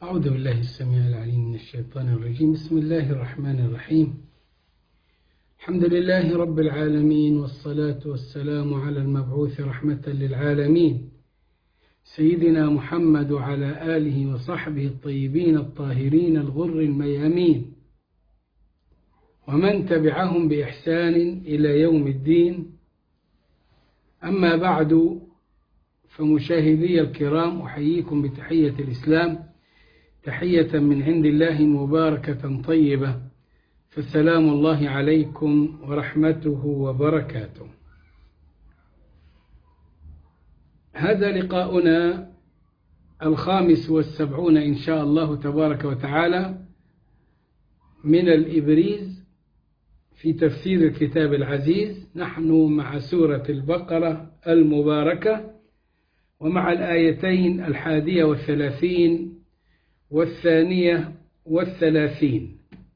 أعوذ بالله السميع العليم من الشيطان الرجيم. بسم الله الرحمن الرحيم. الحمد لله رب العالمين، والصلاة والسلام على المبعوث رحمة للعالمين سيدنا محمد وعلى آله وصحبه الطيبين الطاهرين الغر الميامين، ومن تبعهم بإحسان إلى يوم الدين. أما بعد، فمشاهدي الكرام، أحييكم بتحية الإسلام، تحية من عند الله مباركة طيبة، فالسلام الله عليكم ورحمته وبركاته. هذا لقاؤنا 75 إن شاء الله تبارك وتعالى من الإبريز في تفسير الكتاب العزيز. نحن مع سورة البقرة المباركة، ومع الآيتين 31 و32،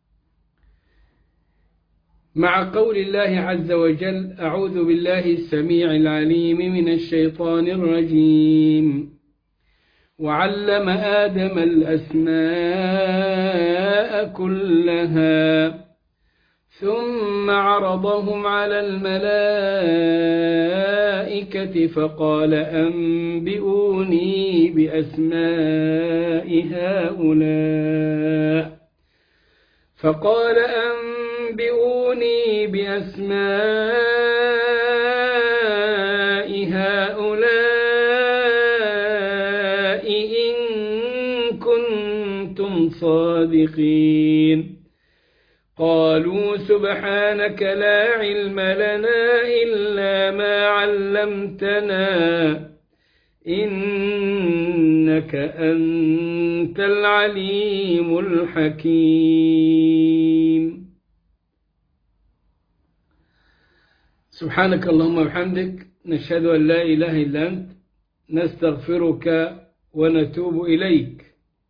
مع قول الله عز وجل: أعوذ بالله السميع العليم من الشيطان الرجيم. وعلم آدم الأسماء كلها ثم عرضهم على الملائكة فقال أنبئوني بأسماء هؤلاء إن كنتم صادقين. قالوا سبحانك لا علم لنا إلا ما علمتنا إنك أنت العليم الحكيم. سبحانك اللهم وبحمدك، نشهد أن لا إله إلا أنت، نستغفرك ونتوب إليك.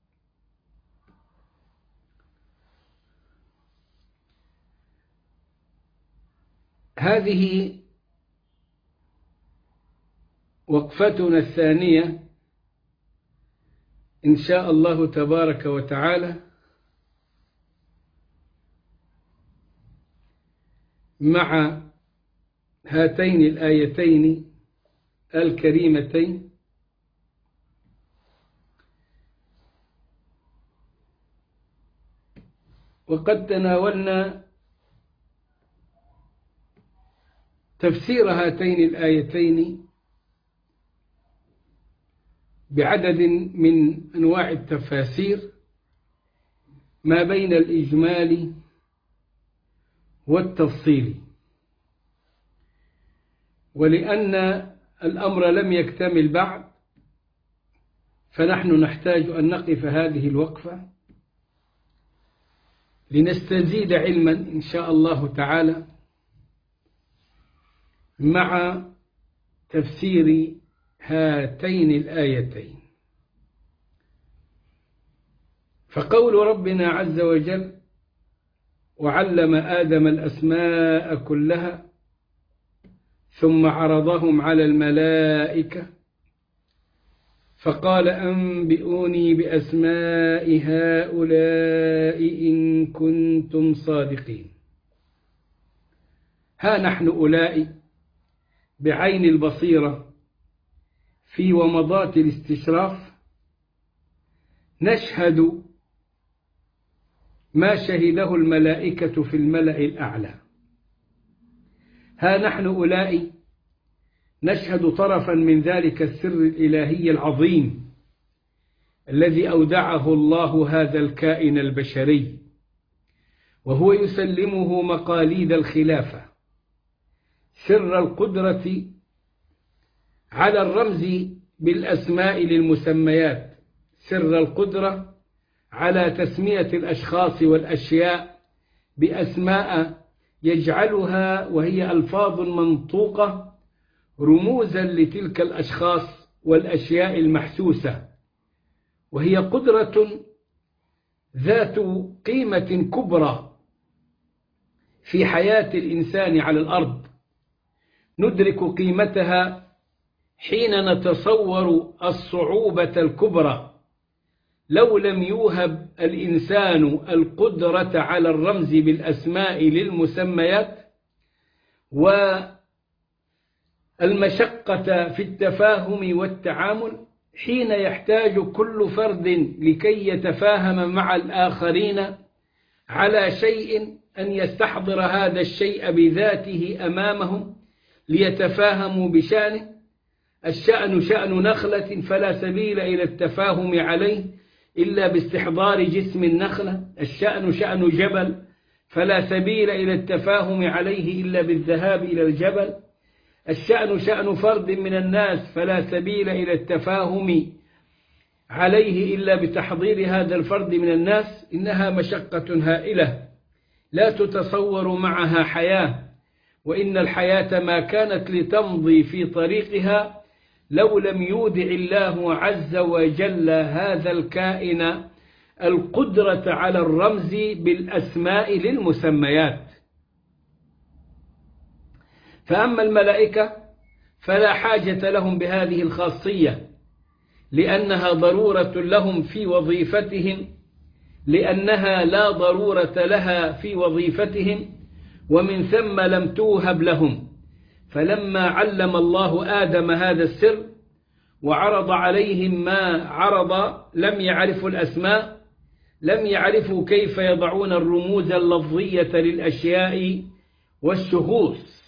هذه وقفتنا الثانية إن شاء الله تبارك وتعالى مع هاتين الآيتين الكريمتين. وقد تناولنا تفسير هاتين الآيتين بعدد من أنواع التفاسير ما بين الإجمال والتفصيل، ولأن الأمر لم يكتمل بعد، فنحن نحتاج أن نقف هذه الوقفة لنستزيد علما إن شاء الله تعالى مع تفسير هاتين الآيتين. فقول ربنا عز وجل: وعلم آدم الأسماء كلها ثم عرضهم على الملائكة فقال أنبئوني بأسماء هؤلاء إن كنتم صادقين. ها نحن أولئك بعين البصيرة في ومضات الاستشراف نشهد ما شهده الملائكة في الملأ الأعلى. ها نحن أولئك نشهد طرفا من ذلك السر الإلهي العظيم الذي أودعه الله هذا الكائن البشري، وهو يسلمه مقاليد الخلافة، سر القدرة على الرمز بالأسماء للمسميات، سر القدرة على تسمية الأشخاص والأشياء بأسماء يجعلها وهي ألفاظ منطوقة رموزا لتلك الأشخاص والأشياء المحسوسة، وهي قدرة ذات قيمة كبرى في حياة الإنسان على الأرض، ندرك قيمتها حين نتصور الصعوبة الكبرى لو لم يوهب الإنسان القدرة على الرمز بالأسماء للمسميات والمشقة في التفاهم والتعامل، حين يحتاج كل فرد لكي يتفاهم مع الآخرين على شيء أن يستحضر هذا الشيء بذاته أمامهم ليتفاهموا بشأنه. الشأن شأن نخلة فلا سبيل إلى التفاهم عليه إلا باستحضار جسم النخلة. الشأن شأن جبل فلا سبيل إلى التفاهم عليه إلا بالذهاب إلى الجبل. الشأن شأن فرد من الناس فلا سبيل إلى التفاهم عليه إلا بتحضير هذا الفرد من الناس. إنها مشقة هائلة لا تتصور معها حياة، وإن الحياة ما كانت لتمضي في طريقها لو لم يودع الله عز وجل هذا الكائن القدرة على الرمز بالأسماء للمسميات. فأما الملائكة فلا حاجة لهم بهذه الخاصية، لأنها ضرورة لهم في وظيفتهم، لأنها لا ضرورة لها في وظيفتهم، ومن ثم لم توهب لهم. فلما علم الله آدم هذا السر وعرض عليهم ما عرض لم يعرفوا الأسماء، لم يعرفوا كيف يضعون الرموز اللفظية للأشياء والشخوص.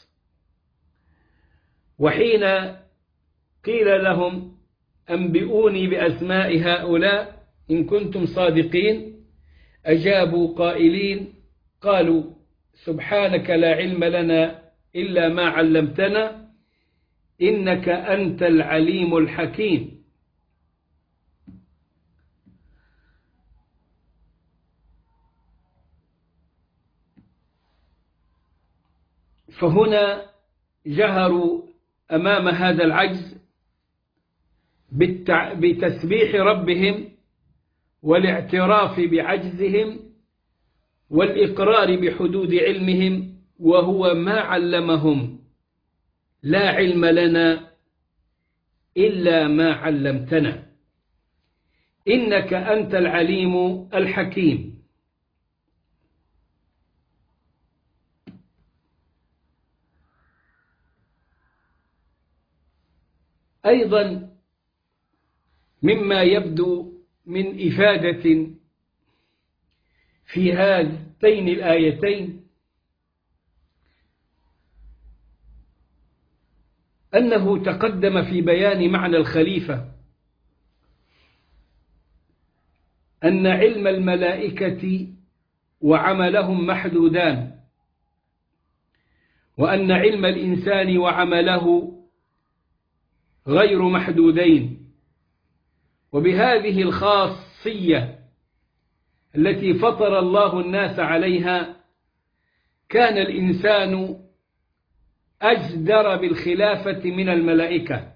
وحين قيل لهم أنبئوني بأسماء هؤلاء إن كنتم صادقين، أجابوا قائلين قالوا سبحانك لا علم لنا إلا ما علمتنا إنك أنت العليم الحكيم. فهنا جهروا أمام هذا العجز بتسبيح ربهم والاعتراف بعجزهم والإقرار بحدود علمهم، وهو ما علمهم لا علم لنا إلا ما علمتنا إنك أنت العليم الحكيم. أيضا مما يبدو من إفادة في هاتين الآيتين أنه تقدم في بيان معنى الخليفة أن علم الملائكة وعملهم محدودان، وأن علم الإنسان وعمله غير محدودين. وبهذه الخاصية التي فطر الله الناس عليها كان الإنسان أجدر بالخلافة من الملائكة.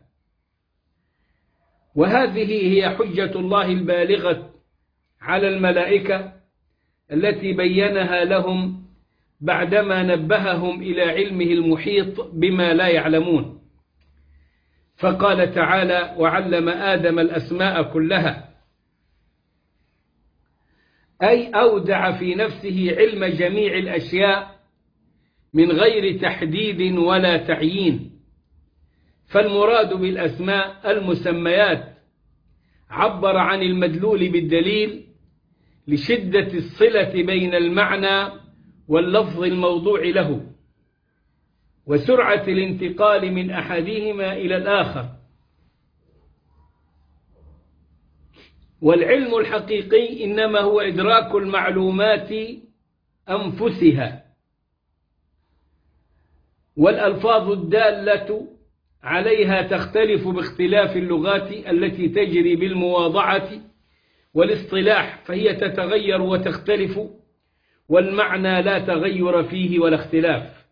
وهذه هي حجة الله البالغة على الملائكة التي بينها لهم بعدما نبههم إلى علمه المحيط بما لا يعلمون. فقال تعالى وعلم آدم الأسماء كلها، أي أودع في نفسه علم جميع الأشياء من غير تحديد ولا تعيين. فالمراد بالأسماء المسميات عبر عن المدلول بالدليل لشدة الصلة بين المعنى واللفظ الموضوع له وسرعة الانتقال من أحدهما إلى الآخر. والعلم الحقيقي إنما هو إدراك المعلومات أنفسها، والألفاظ الدالة عليها تختلف باختلاف اللغات التي تجري بالمواضعة والاصطلاح، فهي تتغير وتختلف، والمعنى لا تغير فيه ولا اختلاف.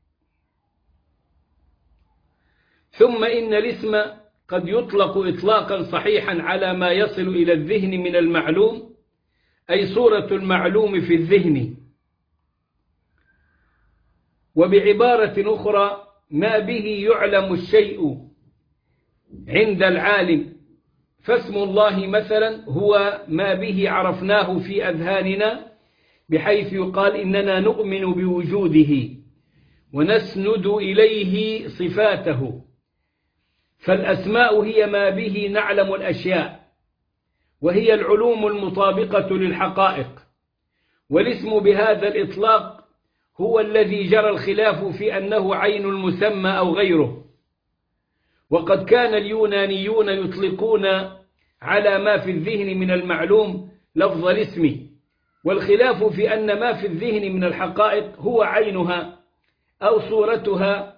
ثم إن الاسم قد يطلق إطلاقا صحيحا على ما يصل إلى الذهن من المعلوم، أي صورة المعلوم في الذهن. وبعبارة أخرى ما به يعلم الشيء عند العالم، فاسم الله مثلا هو ما به عرفناه في أذهاننا، بحيث يقال إننا نؤمن بوجوده ونسند إليه صفاته. فالأسماء هي ما به نعلم الأشياء، وهي العلوم المطابقة للحقائق. والاسم بهذا الإطلاق هو الذي جرى الخلاف في أنه عين المسمى أو غيره. وقد كان اليونانيون يطلقون على ما في الذهن من المعلوم لفظ الاسم، والخلاف في أن ما في الذهن من الحقائق هو عينها أو صورتها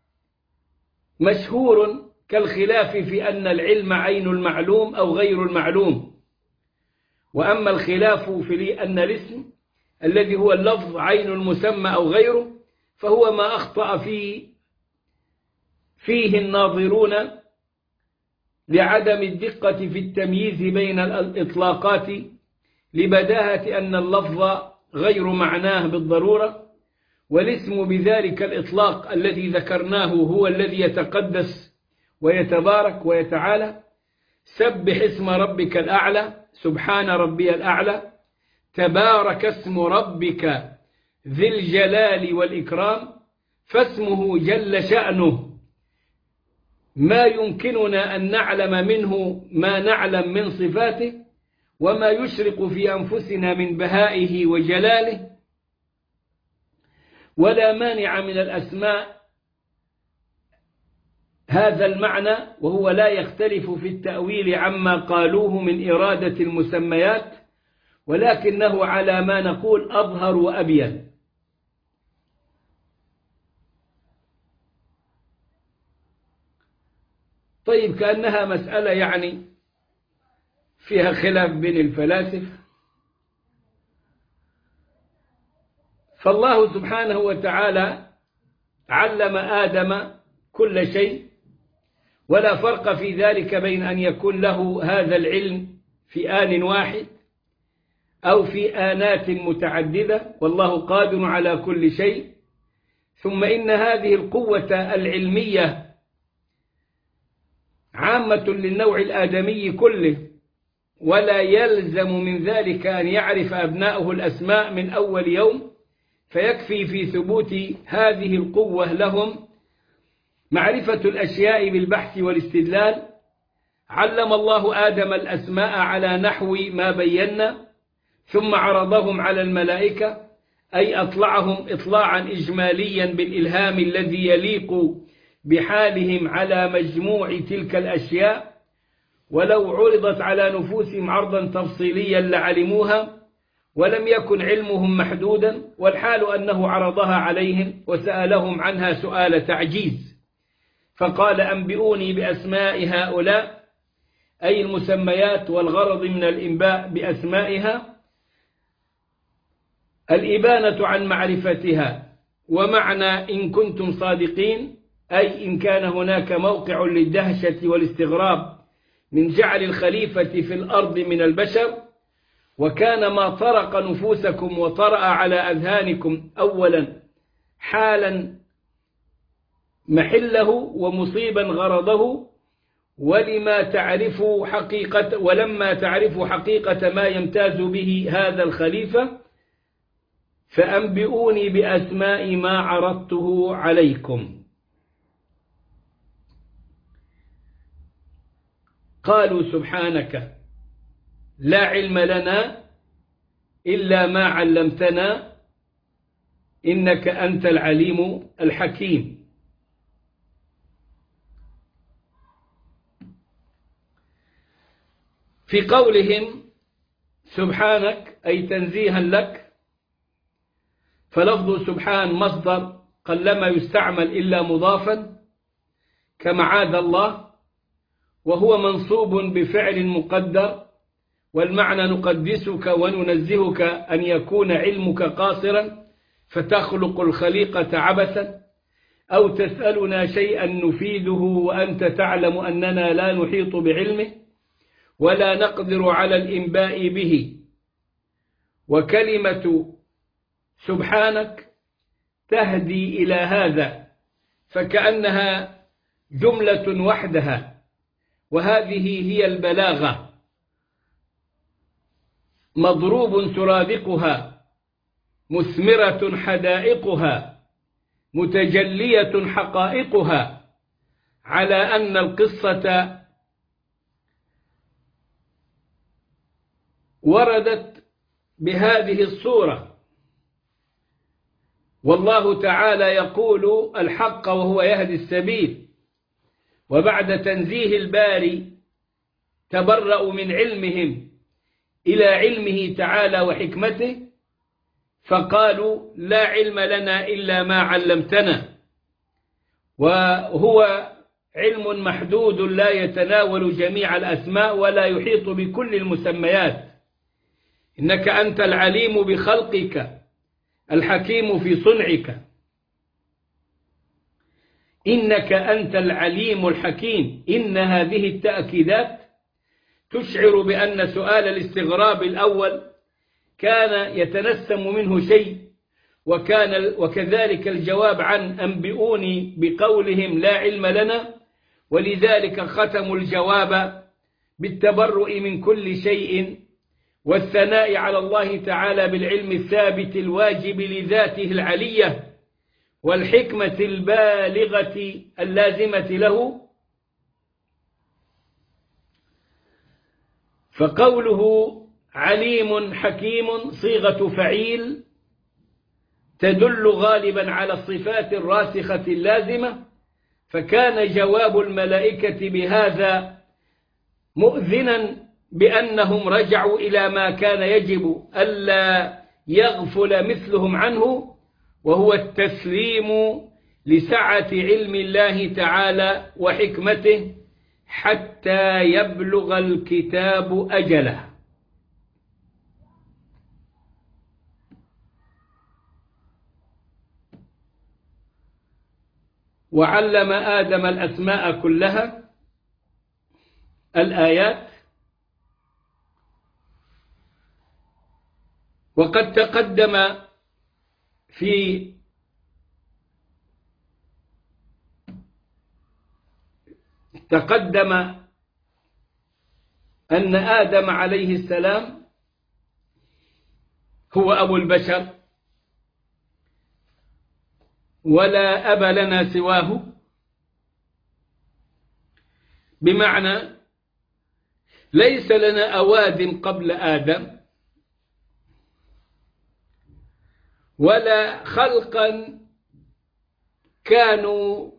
مشهور، كالخلاف في أن العلم عين المعلوم أو غير المعلوم. وأما الخلاف في أن الاسم الذي هو اللفظ عين المسمى أو غيره فهو ما أخطأ فيه الناظرون لعدم الدقة في التمييز بين الإطلاقات، لبداهة أن اللفظ غير معناه بالضرورة، والاسم بذلك الإطلاق الذي ذكرناه هو الذي يتقدس ويتبارك ويتعالى. سبح اسم ربك الأعلى، سبحان ربي الأعلى، تبارك اسم ربك ذي الجلال والإكرام. فاسمه جل شأنه ما يمكننا أن نعلم منه ما نعلم من صفاته، وما يشرق في أنفسنا من بهائه وجلاله. ولا مانع من الأسماء هذا المعنى، وهو لا يختلف في التأويل عما قالوه من إرادة المسميات، ولكنه على ما نقول أظهر وأبين. طيب، كأنها مسألة يعني فيها خلاف بين الفلاسفة. فالله سبحانه وتعالى علم آدم كل شيء، ولا فرق في ذلك بين أن يكون له هذا العلم في آن واحد أو في آنات متعددة، والله قادر على كل شيء. ثم إن هذه القوة العلمية عامة للنوع الآدمي كله، ولا يلزم من ذلك أن يعرف أبناؤه الأسماء من أول يوم، فيكفي في ثبوت هذه القوة لهم معرفة الأشياء بالبحث والاستدلال. علم الله آدم الأسماء على نحو ما بينا، ثم عرضهم على الملائكة، أي أطلعهم إطلاعا إجماليا بالإلهام الذي يليق بحالهم على مجموع تلك الأشياء، ولو عرضت على نفوسهم عرضا تفصيليا لعلموها، ولم يكن علمهم محدودا، والحال أنه عرضها عليهم وسألهم عنها سؤال تعجيز. فقال: أنبئوني بأسماء هؤلاء، أي المسميات، والغرض من الإنباء بأسمائها الإبانة عن معرفتها. ومعنى إن كنتم صادقين، أي إن كان هناك موقع للدهشة والاستغراب من جعل الخليفة في الأرض من البشر، وكان ما طرق نفوسكم وطرأ على أذهانكم أولا حالا محله ومصيبا غرضه، ولما تعرفوا حقيقة ما يمتاز به هذا الخليفة، فأنبئوني بأسماء ما عرضته عليكم. قالوا: سبحانك لا علم لنا إلا ما علمتنا إنك أنت العليم الحكيم. في قولهم سبحانك أي تنزيها لك، فلفظ سبحان مصدر قلما يستعمل إلا مضافا كمعاذ الله، وهو منصوب بفعل مقدر، والمعنى نقدسك وننزهك أن يكون علمك قاصرا فتخلق الخليقة عبثا، أو تسألنا شيئا نفيده وأنت تعلم أننا لا نحيط بعلمه ولا نقدر على الإنباء به. وكلمة سبحانك تهدي إلى هذا، فكأنها جملة وحدها، وهذه هي البلاغة، مضروب سرادقها، مثمرة حدائقها، متجلية حقائقها، على أن القصة وردت بهذه الصورة. والله تعالى يقول الحق وهو يهدي السبيل، وبعد تنزيه الباري تبرأوا من علمهم إلى علمه تعالى وحكمته، فقالوا لا علم لنا إلا ما علمتنا، وهو علم محدود لا يتناول جميع الأسماء ولا يحيط بكل المسميات. إنك أنت العليم بخلقك الحكيم في صنعك. إنك أنت العليم الحكيم. إن هذه التأكيدات تشعر بأن سؤال الاستغراب الأول كان يتنسم منه شيء، وكذلك الجواب عن أنبئوني بقولهم لا علم لنا، ولذلك ختموا الجواب بالتبرؤ من كل شيء والثناء على الله تعالى بالعلم الثابت الواجب لذاته العلية والحكمة البالغة اللازمة له. فقوله عليم حكيم صيغة فعيل تدل غالبا على الصفات الراسخة اللازمة، فكان جواب الملائكة بهذا مؤذنا بأنهم رجعوا إلى ما كان يجب ألا يغفل مثلهم عنه، وهو التسليم لسعة علم الله تعالى وحكمته حتى يبلغ الكتاب أجله. وعلم آدم الأسماء كلها. الآيات. وقد تقدم أن آدم عليه السلام هو أبو البشر، ولا أب لنا سواه، بمعنى ليس لنا أواد قبل آدم، ولا خلقا كانوا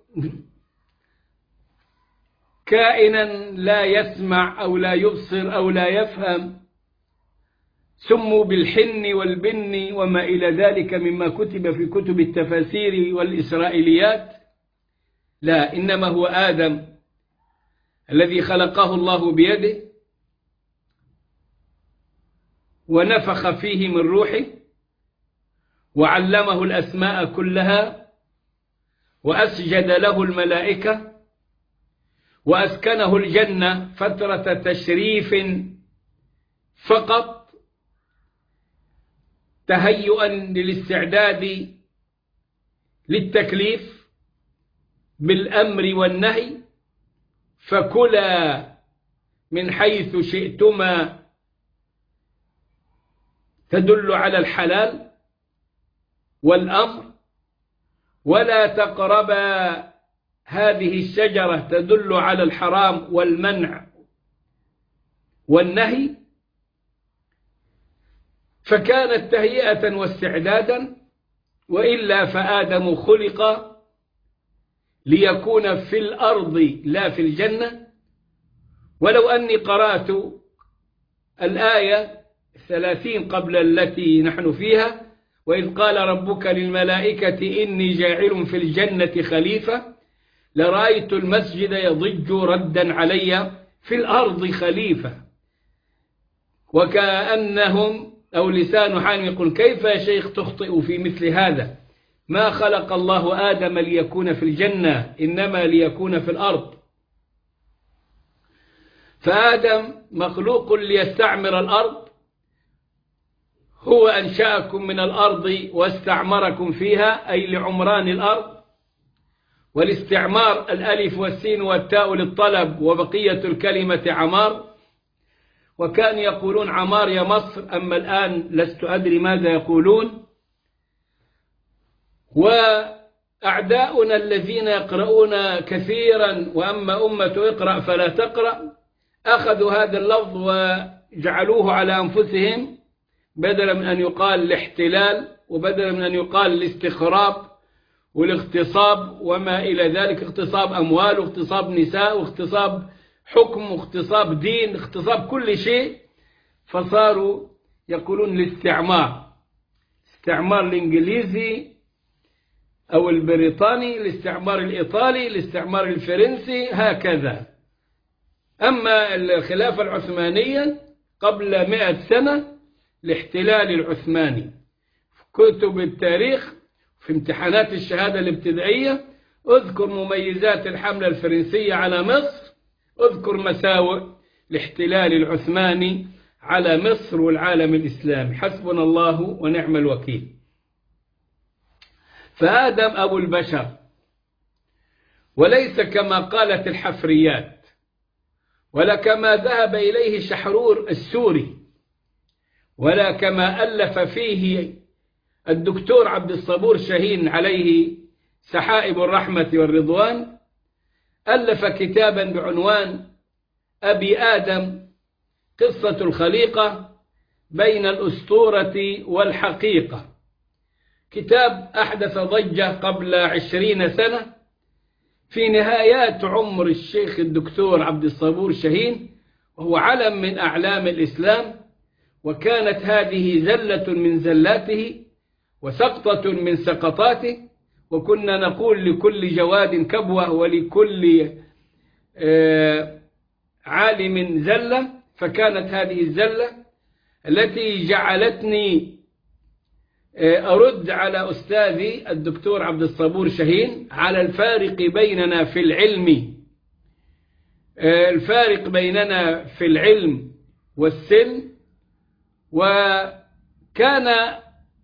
كائنا لا يسمع أو لا يبصر أو لا يفهم، سموا بالحن والبن وما إلى ذلك مما كتب في كتب التفاسير والإسرائيليات. لا، إنما هو آدم الذي خلقه الله بيده ونفخ فيه من روحه وعلمه الأسماء كلها وأسجد له الملائكة وأسكنه الجنة فترة تشريف فقط، تهيئا للاستعداد للتكليف بالأمر والنهي، فكلا من حيث شئتما تدل على الحلال والأمر، ولا تقربا هذه الشجرة تدل على الحرام والمنع والنهي. فكانت تهيئة واستعدادا، وإلا فآدم خلق ليكون في الأرض لا في الجنة. ولو أني قرأت الآية 30 قبل التي نحن فيها، وإذ قال ربك للملائكة إني جاعل في الجنة خليفة، لرأيت المسجد يضج ردا علي في الأرض خليفة. وكأنهم أو لسان حال يقول كيف يا شيخ تخطئ في مثل هذا؟ ما خلق الله آدم ليكون في الجنة، إنما ليكون في الأرض. فآدم مخلوق ليستعمر الأرض، هو أنشأكم من الأرض واستعمركم فيها، أي لعمران الأرض، والاستعمار الألف والسين والتاء للطلب وبقية الكلمة عمار، وكان يقولون عمار يا مصر، أما الآن لست أدري ماذا يقولون. وأعداؤنا الذين يقرؤون كثيرا وأما أمة اقرأ فلا تقرأ أخذوا هذا اللفظ وجعلوه على أنفسهم، بدلا من أن يقال الاحتلال وبدلا من أن يقال الاستخراب والاغتصاب وما إلى ذلك، اغتصاب أموال واغتصاب نساء واغتصاب حكم واغتصاب دين، اغتصاب كل شيء، فصاروا يقولون الاستعمار، الاستعمار الإنجليزي أو البريطاني، الاستعمار الإيطالي، الاستعمار الفرنسي، هكذا. أما الخلافة العثمانية قبل 100 سنة الاحتلال العثماني، في كتب التاريخ في امتحانات الشهادة الابتدائية اذكر مميزات الحملة الفرنسية على مصر، اذكر مساوئ الاحتلال العثماني على مصر والعالم الإسلامي، حسبنا الله ونعم الوكيل. فآدم أبو البشر، وليس كما قالت الحفريات ولا كما ذهب إليه شحرور السوري ولا كما ألف فيه الدكتور عبد الصبور شاهين عليه سحائب الرحمة والرضوان. ألف كتابا بعنوان أبي آدم، قصة الخليقة بين الأسطورة والحقيقة، كتاب أحدث ضجة قبل 20 سنة في نهايات عمر الشيخ الدكتور عبد الصبور شاهين، وهو علم من أعلام الإسلام، وكانت هذه زلة من زلاته وسقطة من سقطاته، وكنا نقول لكل جواد كبوة ولكل عالم زلة، فكانت هذه الزلة التي جعلتني أرد على أستاذي الدكتور عبد الصبور شاهين على الفارق بيننا في العلم، الفارق بيننا في العلم والسن. وكان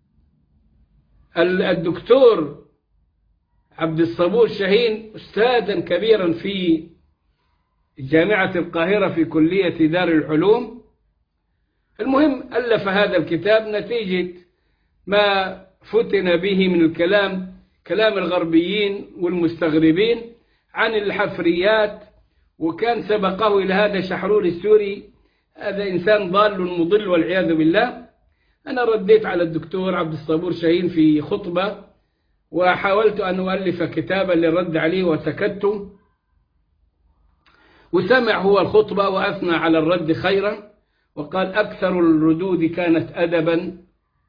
الدكتور عبد الصبور شاهين أستاذا كبيرا في جامعة القاهرة في كلية دار العلوم. المهم ألف هذا الكتاب نتيجة ما فتن به من الكلام، كلام الغربيين والمستغربين عن الحفريات، وكان سبقه إلى هذا شحرور السوري، هذا إنسان ضال مضل والعياذ بالله. أنا رديت على الدكتور عبد الصبور شاهين في خطبة وحاولت أن أؤلف كتابا للرد عليه وسكت، وسمع هو الخطبة وأثنى على الرد خيرا، وقال أكثر الردود كانت أدبا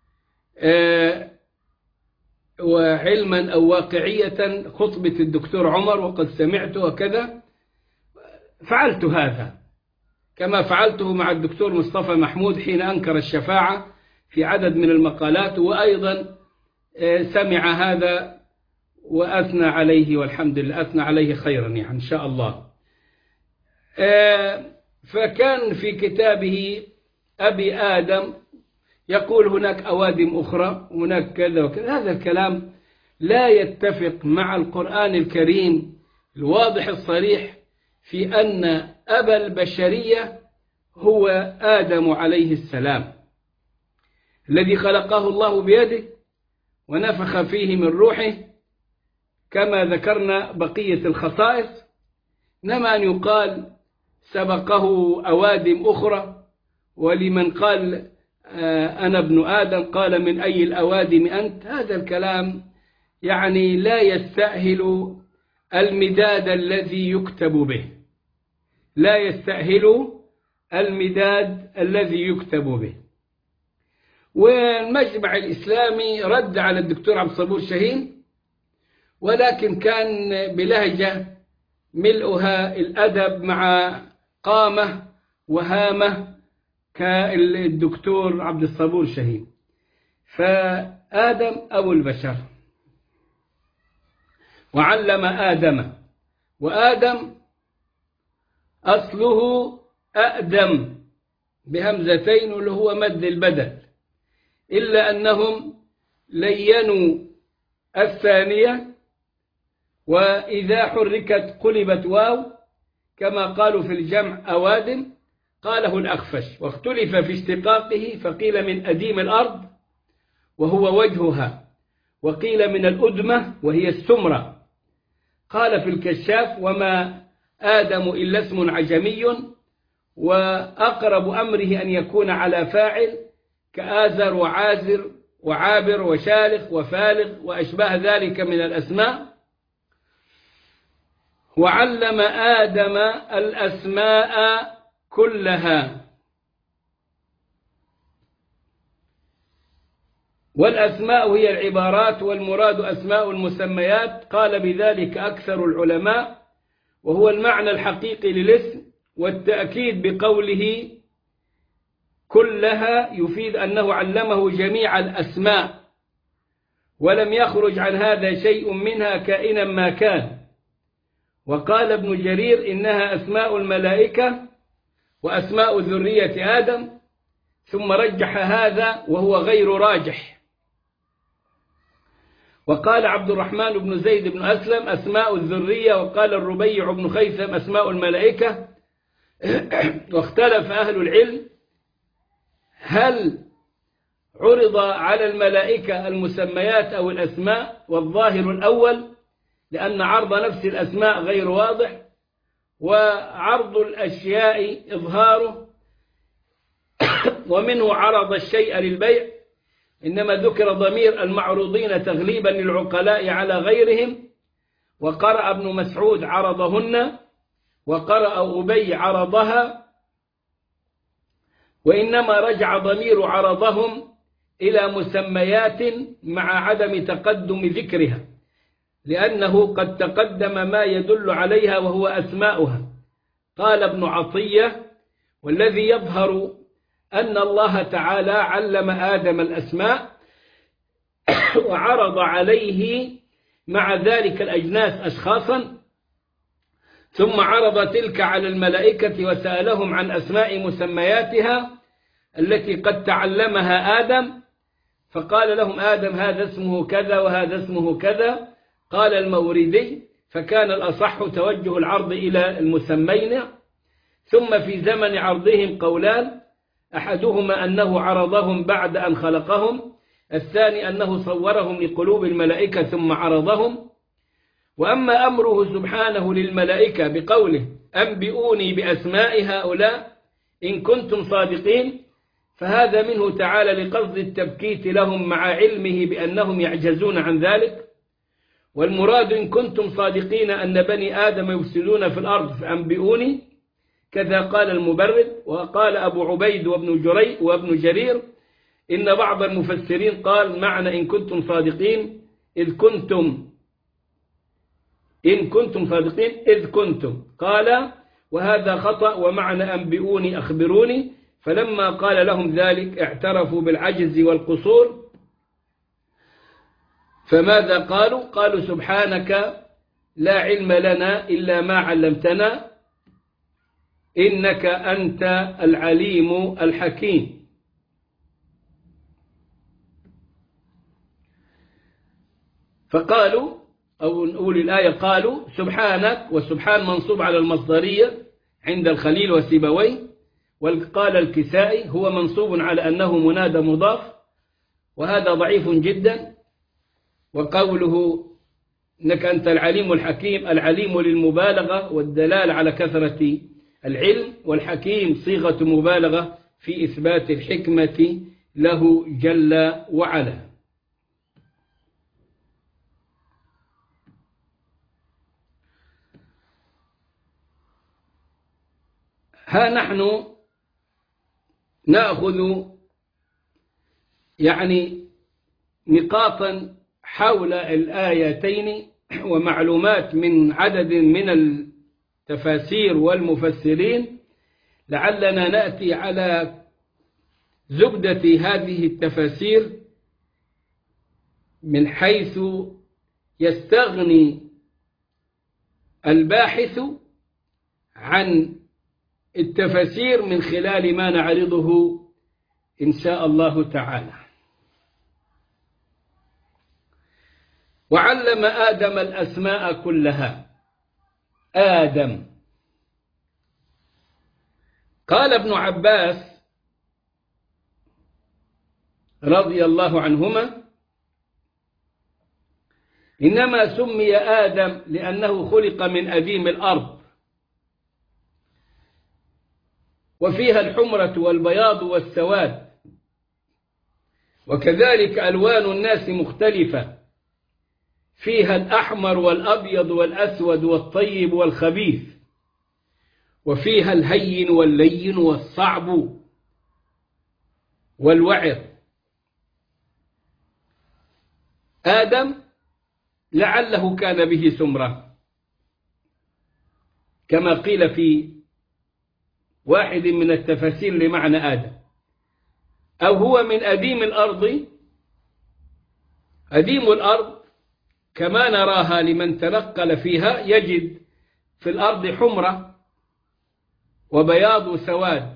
وعلما أو واقعية خطبة الدكتور عمر، وقد سمعت وكذا. فعلت هذا كما فعلته مع الدكتور مصطفى محمود حين أنكر الشفاعة في عدد من المقالات، وأيضا سمع هذا وأثنى عليه، والحمد لله أثنى عليه خيرا يعني إن شاء الله. فكان في كتابه أبي آدم يقول هناك أوادم أخرى، هناك كذا وكذا. هذا الكلام لا يتفق مع القرآن الكريم الواضح الصريح في أن أبا البشرية هو آدم عليه السلام الذي خلقه الله بيده ونفخ فيه من روحه، كما ذكرنا بقية الخصائص. إنما أن يقال سبقه أوادم أخرى، ولمن قال أنا ابن آدم قال من أي الأوادم أنت، هذا الكلام يعني لا يستأهل المداد الذي يكتب به، لا يستأهل المداد الذي يكتب به. والمجمع الإسلامي رد على الدكتور عبد الصبور شاهين، ولكن كان بلهجة ملؤها الأدب مع قامة وهامة كالدكتور عبد الصبور شاهين. فآدم أبو البشر، وعلم آدم، وآدم أصله أأدم بهمزتين اللي هو مد البدل، إلا أنهم لينوا الثانية وإذا حركت قلبت واو كما قالوا في الجمع أوادم، قاله الأخفش، واختلف في اشتقاقه، فقيل من أديم الأرض وهو وجهها، وقيل من الأدمة وهي السمرة. قال في الكشاف: وما آدم إلا اسم عجمي، وأقرب أمره أن يكون على فاعل كآزر وعازر وعابر وشالخ وفالغ وأشباه ذلك من الأسماء. وعلم آدم الأسماء كلها. والأسماء هي العبارات، والمراد أسماء المسميات. قال بذلك أكثر العلماء، وهو المعنى الحقيقي للاسم، والتأكيد بقوله كلها يفيد أنه علمه جميع الأسماء، ولم يخرج عن هذا شيء منها كائنا ما كان. وقال ابن جرير: إنها أسماء الملائكة وأسماء ذرية آدم، ثم رجح هذا وهو غير راجح. وقال عبد الرحمن بن زيد بن أسلم: أسماء الذرية. وقال الربيع بن خيثم: أسماء الملائكة. واختلف أهل العلم هل عرض على الملائكة المسميات أو الأسماء، والظاهر الأول، لأن عرض نفس الأسماء غير واضح، وعرض الأشياء إظهاره، ومنه عرض الشيء للبيع، إنما ذكر ضمير المعروضين تغليبا للعقلاء على غيرهم. وقرأ ابن مسعود عرضهن، وقرأ أبي عرضها، وإنما رجع ضمير عرضهم إلى مسميات مع عدم تقدم ذكرها، لأنه قد تقدم ما يدل عليها وهو أسماؤها. قال ابن عطية: والذي يظهر أن الله تعالى علم آدم الأسماء وعرض عليه مع ذلك الأجناس أشخاصا، ثم عرض تلك على الملائكة وسألهم عن أسماء مسمياتها التي قد تعلمها آدم، فقال لهم آدم: هذا اسمه كذا وهذا اسمه كذا. قال الموردي: فكان الأصح توجه العرض إلى المسمين. ثم في زمن عرضهم قولان: أحدهما أنه عرضهم بعد أن خلقهم، الثاني أنه صورهم لقلوب الملائكة ثم عرضهم. وأما أمره سبحانه للملائكة بقوله: أنبئوني بأسماء هؤلاء إن كنتم صادقين، فهذا منه تعالى لقصد التبكيت لهم مع علمه بأنهم يعجزون عن ذلك. والمراد إن كنتم صادقين أن بني آدم يفسدون في الأرض فأنبئوني، كذا قال المبرد. وقال أبو عبيد وابن جرير إن بعض المفسرين قال معنى إن كنتم صادقين إن كنتم صادقين إذ كنتم، قال وهذا خطأ، ومعنى أنبئوني أخبروني. فلما قال لهم ذلك اعترفوا بالعجز والقصور، فماذا قالوا؟ قالوا: سبحانك لا علم لنا إلا ما علمتنا إنك أنت العليم الحكيم. فقالوا، أو نقول الآية، قالوا سبحانك، وسبحان منصوب على المصدرية عند الخليل وسيبويه. وقال الكسائي هو منصوب على أنه منادى مضاف، وهذا ضعيف جدا. وقوله إنك أنت العليم الحكيم، العليم للمبالغة والدلالة على كثرة العلم، والحكيم صيغة مبالغة في إثبات الحكمة له جل وعلا. ها نحن نأخذ نقاطا حول الآيتين ومعلومات من عدد من التفاسير والمفسرين، لعلنا نأتي على زبدة هذه التفاسير من حيث يستغني الباحث عن التفاسير من خلال ما نعرضه إن شاء الله تعالى. وعلم آدم الأسماء كلها. آدم. قال ابن عباس رضي الله عنهما: إنما سمي آدم لأنه خلق من أديم الأرض، وفيها الحمرة والبياض والسواد، وكذلك ألوان الناس مختلفة، فيها الأحمر والأبيض والأسود والطيب والخبيث، وفيها الهين واللين والصعب والوعر. آدم لعله كان به سمرة، كما قيل في واحد من التفاسير لمعنى آدم، أو هو من أديم الأرض. أديم الأرض كما نراها لمن تنقل فيها، يجد في الأرض حمرة وبياض وسواد.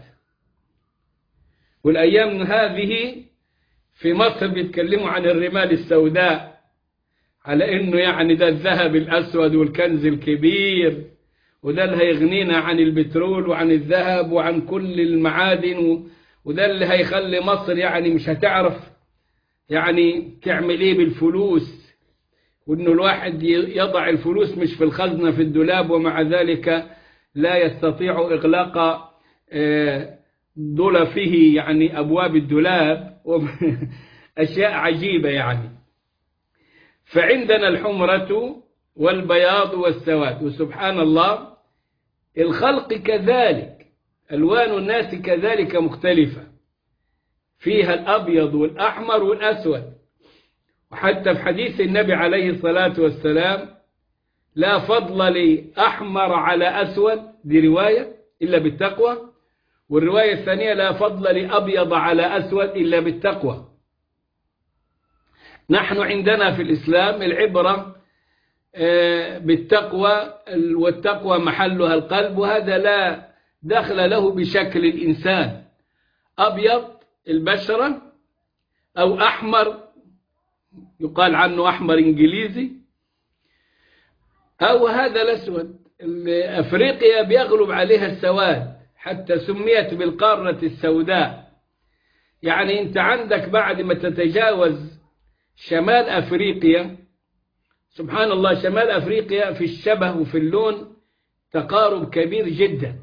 والأيام هذه في مصر بيتكلموا عن الرمال السوداء، على إنه يعني ده الذهب الأسود والكنز الكبير، وده اللي هيغنينا عن البترول وعن الذهب وعن كل المعادن، وده اللي هيخلي مصر يعني مش هتعرف يعني تعمل ايه بالفلوس، وإنه الواحد يضع الفلوس مش في الخزنة في الدولاب، ومع ذلك لا يستطيع إغلاق ضلفه يعني أبواب الدولاب أشياء عجيبة يعني. فعندنا الحمرة والبياض والسواد. وسبحان الله الخلق كذلك، ألوان الناس كذلك مختلفة، فيها الأبيض والأحمر والأسود. وحتى في حديث النبي عليه الصلاة والسلام: لا فضل لأحمر على أسود، دي رواية، إلا بالتقوى. والرواية الثانية: لا فضل لأبيض على أسود إلا بالتقوى. نحن عندنا في الإسلام العبرة بالتقوى، والتقوى محلها القلب، وهذا لا دخل له بشكل الإنسان، أبيض البشرة أو أحمر يقال عنه أحمر إنجليزي، أو هذا الأسود. أفريقيا بيغلب عليها السواد، حتى سميت بالقارة السوداء. يعني أنت عندك بعد ما تتجاوز شمال أفريقيا، سبحان الله، شمال أفريقيا في الشبه وفي اللون تقارب كبير جدا.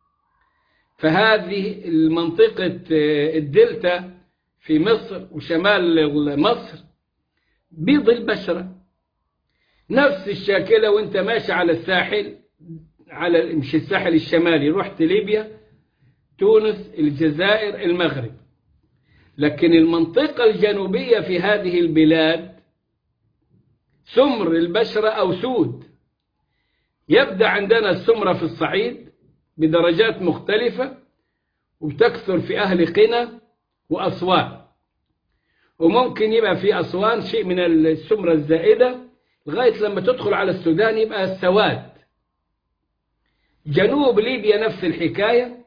فهذه المنطقة الدلتا في مصر وشمال مصر بيض البشرة نفس الشاكلة. وانت ماشي على الساحل، على مش الساحل الشمالي، رحت ليبيا، تونس، الجزائر، المغرب. لكن المنطقة الجنوبية في هذه البلاد سمر البشرة أو سود. يبدأ عندنا السمرة في الصعيد بدرجات مختلفة، وبتكثر في أهل قنا وأسوان، وممكن يبقى في أسوان شيء من السمرة الزائدة، لغاية لما تدخل على السودان يبقى السواد. جنوب ليبيا نفس الحكاية.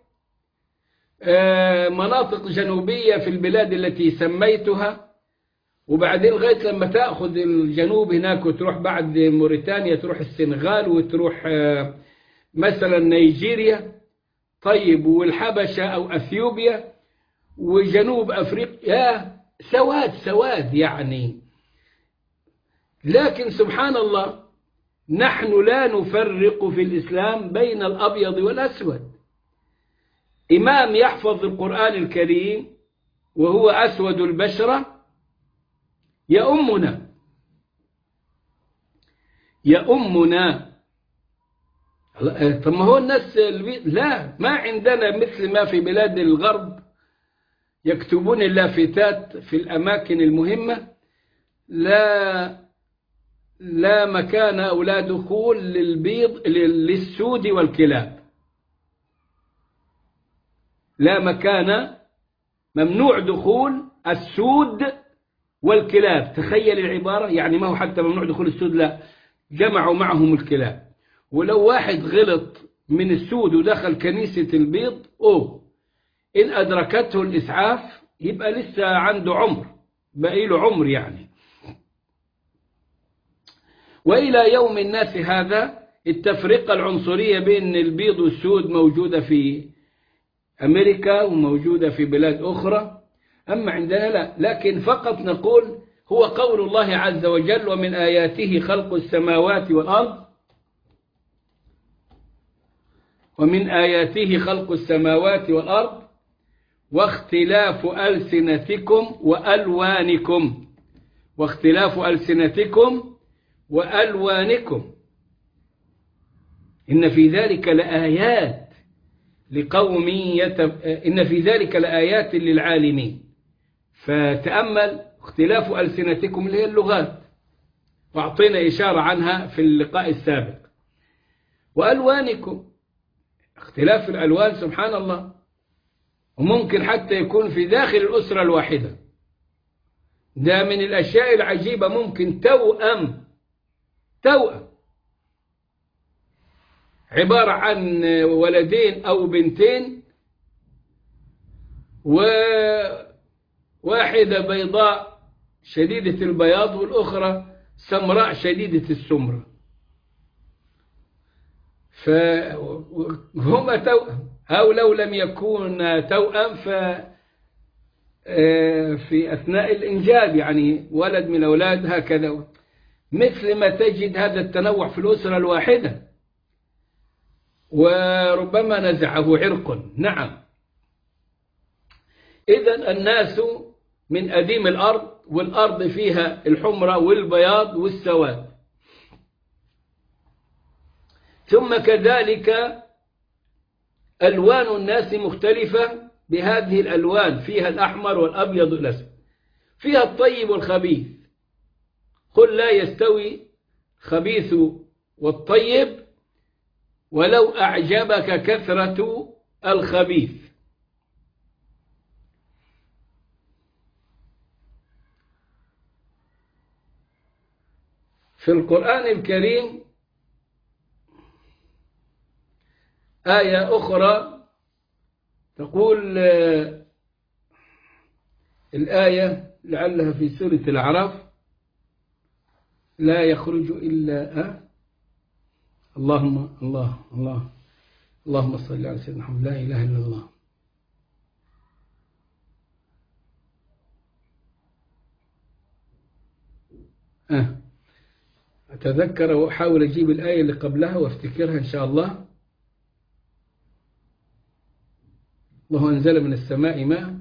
مناطق جنوبية في البلاد التي سميتها، وبعدين لغاية لما تأخذ الجنوب هناك وتروح بعد موريتانيا، تروح السنغال، وتروح مثلا نيجيريا، طيب، والحبشة أو أثيوبيا، وجنوب أفريقيا، سواد سواد يعني. لكن سبحان الله نحن لا نفرق في الإسلام بين الأبيض والأسود. إمام يحفظ القرآن الكريم وهو أسود البشرة يؤمنا طب ما هو الناس لا، ما عندنا مثل ما في بلاد الغرب يكتبون اللافتات في الأماكن المهمة: لا مكان أو لا دخول للسود والكلاب. لا مكان، ممنوع دخول السود والكلاب. تخيل العبارة، يعني ما هو حتى ممنوع دخول السود، لا، جمعوا معهم الكلاب. ولو واحد غلط من السود ودخل كنيسة البيض، إن أدركته الإسعاف يبقى لسه عنده عمر، بقي له عمر يعني. وإلى يوم الناس هذا التفرقة العنصرية بين البيض والسود موجودة في أمريكا وموجودة في بلاد أخرى، أما عندنا لا. لكن فقط نقول هو قول الله عز وجل: ومن آياته خلق السماوات والأرض، ومن آياته خلق السماوات والأرض واختلاف ألسنتكم وألوانكم، واختلاف ألسنتكم وألوانكم إن في ذلك لآيات لقوم إن في ذلك لآيات للعالمين. فتأمل اختلاف ألسنتكم اللي هي اللغات، وأعطينا إشارة عنها في اللقاء السابق. وألوانكم، اختلاف الألوان سبحان الله، وممكن حتى يكون في داخل الأسرة الواحدة. ده من الأشياء العجيبة، ممكن توأم عبارة عن ولدين أو بنتين، وواحدة بيضاء شديدة البياض والأخرى سمراء شديدة السمرة، فهما توأم. أو لو لم يكون توأم في أثناء الإنجاب، يعني ولد من أولاد هكذا، مثل ما تجد هذا التنوع في الأسرة الواحدة، وربما نزعه عرق. نعم، إذن الناس من أديم الأرض، والأرض فيها الحمرة والبياض والسواد. ثم كذلك ألوان الناس مختلفة بهذه الألوان، فيها الأحمر والأبيض والأسود، فيها الطيب والخبيث. قل لا يستوي الخبيث والطيب ولو أعجبك كثرة الخبيث. في القرآن الكريم آية أخرى تقول، الآية لعلها في سورة الأعراف: لا يخرج إلا اللهم صل على سيدنا محمد، لا إله إلا الله. أتذكر وأحاول أجيب الآية اللي قبلها وافتكرها إن شاء الله. الله أنزل من السماء ماء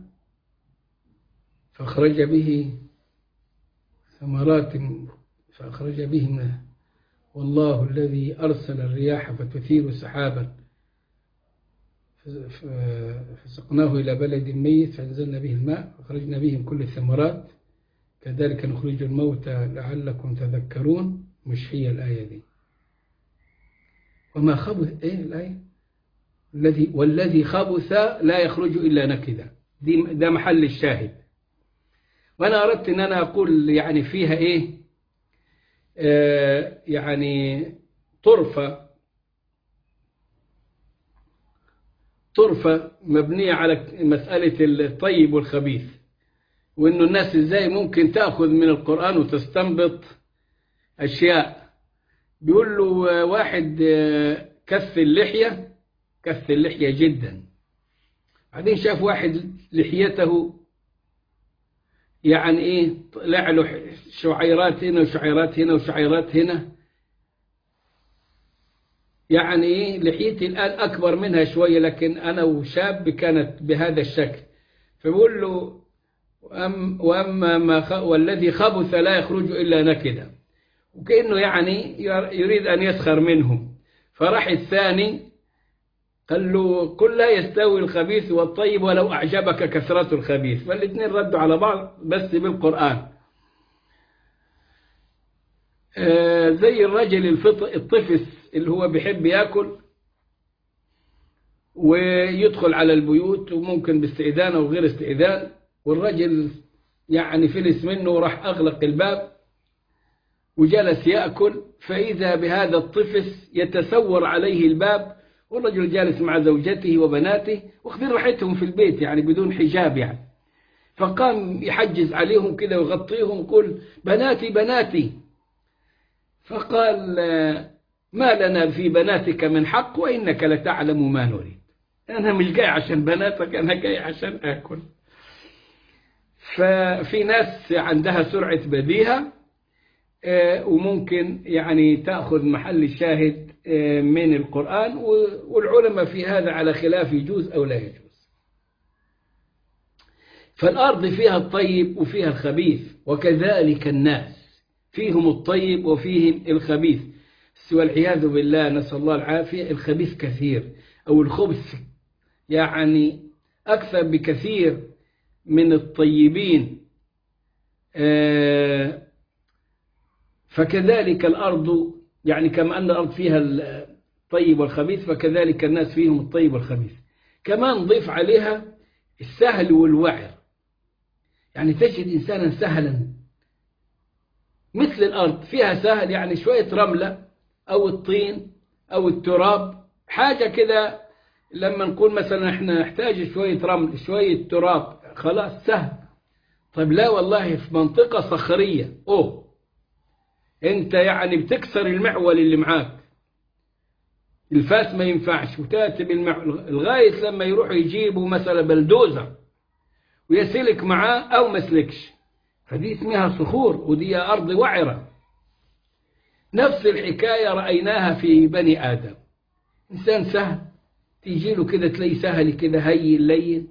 فأخرج به ثمرات فأخرج به منه، والله الذي أرسل الرياح فتثير سحابا فسقناه إلى بلد ميت فأنزلنا به الماء فأخرجنا به من كل الثمرات كذلك نخرج الموتى لعلكم تذكرون. مش هي الآية دي؟ وما خبث الآية والذي خبث لا يخرج إلا نكدا. ده محل الشاهد. وأنا أردت أن أنا أقول يعني فيها يعني طرفة مبنية على مسألة الطيب والخبيث، وإنه الناس إزاي ممكن تأخذ من القرآن وتستنبط أشياء. بيقول له واحد كث اللحية جدا، بعدين شاف واحد لحيته يعني طلع له شعيرات هنا وشعيرات هنا وشعيرات هنا، يعني لحيتي الآن أكبر منها شوية، لكن أنا وشاب كانت بهذا الشكل. فبقول له والذي خبث لا يخرج إلا نكدا، وكأنه يعني يريد أن يسخر منهم. فراح الثاني قال له قل لا يستوي الخبيث والطيب ولو أعجبك كثرة الخبيث. فالاثنين ردوا على بعض بس بالقرآن. زي الرجل الطفس اللي هو بيحب يأكل ويدخل على البيوت وممكن باستئذان أو غير استئذان، والرجل يعني فلس منه وراح أغلق الباب وجلس يأكل، فإذا بهذا الطفس يتسور عليه الباب، والرجل جالس مع زوجته وبناته واخذين راحتهم في البيت يعني بدون حجاب يعني. فقام يحجز عليهم كده ويغطيهم ويقول بناتي بناتي. فقال ما لنا في بناتك من حق وإنك لتعلم ما نريد. أنا مش جاي عشان بناتك، أنا جاي عشان آكل. ففي ناس عندها سرعة بديهة وممكن يعني تأخذ محل الشاهد من القرآن، والعلماء في هذا على خلاف يجوز أو لا يجوز. فالأرض فيها الطيب وفيها الخبيث، وكذلك الناس فيهم الطيب وفيهم الخبيث. والعياذ بالله، نسأل الله العافية، الخبيث كثير أو الخبث يعني أكثر بكثير من الطيبين. فكذلك الأرض، يعني كما أن الأرض فيها الطيب والخبيث فكذلك الناس فيهم الطيب والخبيث. كمان نضيف عليها السهل والوعر، يعني تجد إنسانا سهلا مثل الأرض، فيها سهل يعني شوية رملة أو الطين أو التراب، حاجة كده. لما نقول مثلا احنا نحتاج شوية رمل شوية تراب خلاص سهل. طيب لا والله، في منطقة صخرية انت يعني بتكسر المعول اللي معاك، الفاس ما ينفعش، وتاتي بالمعول لغاية لما يروحوا يجيبوا مثلا بلدوزر ويسلك معاه أو مسلكش، فدي اسمها صخور ودي أرض وعرة. نفس الحكاية رأيناها في بني آدم. إنسان سهل تيجي له كده تلاقي سهل كده هين لين،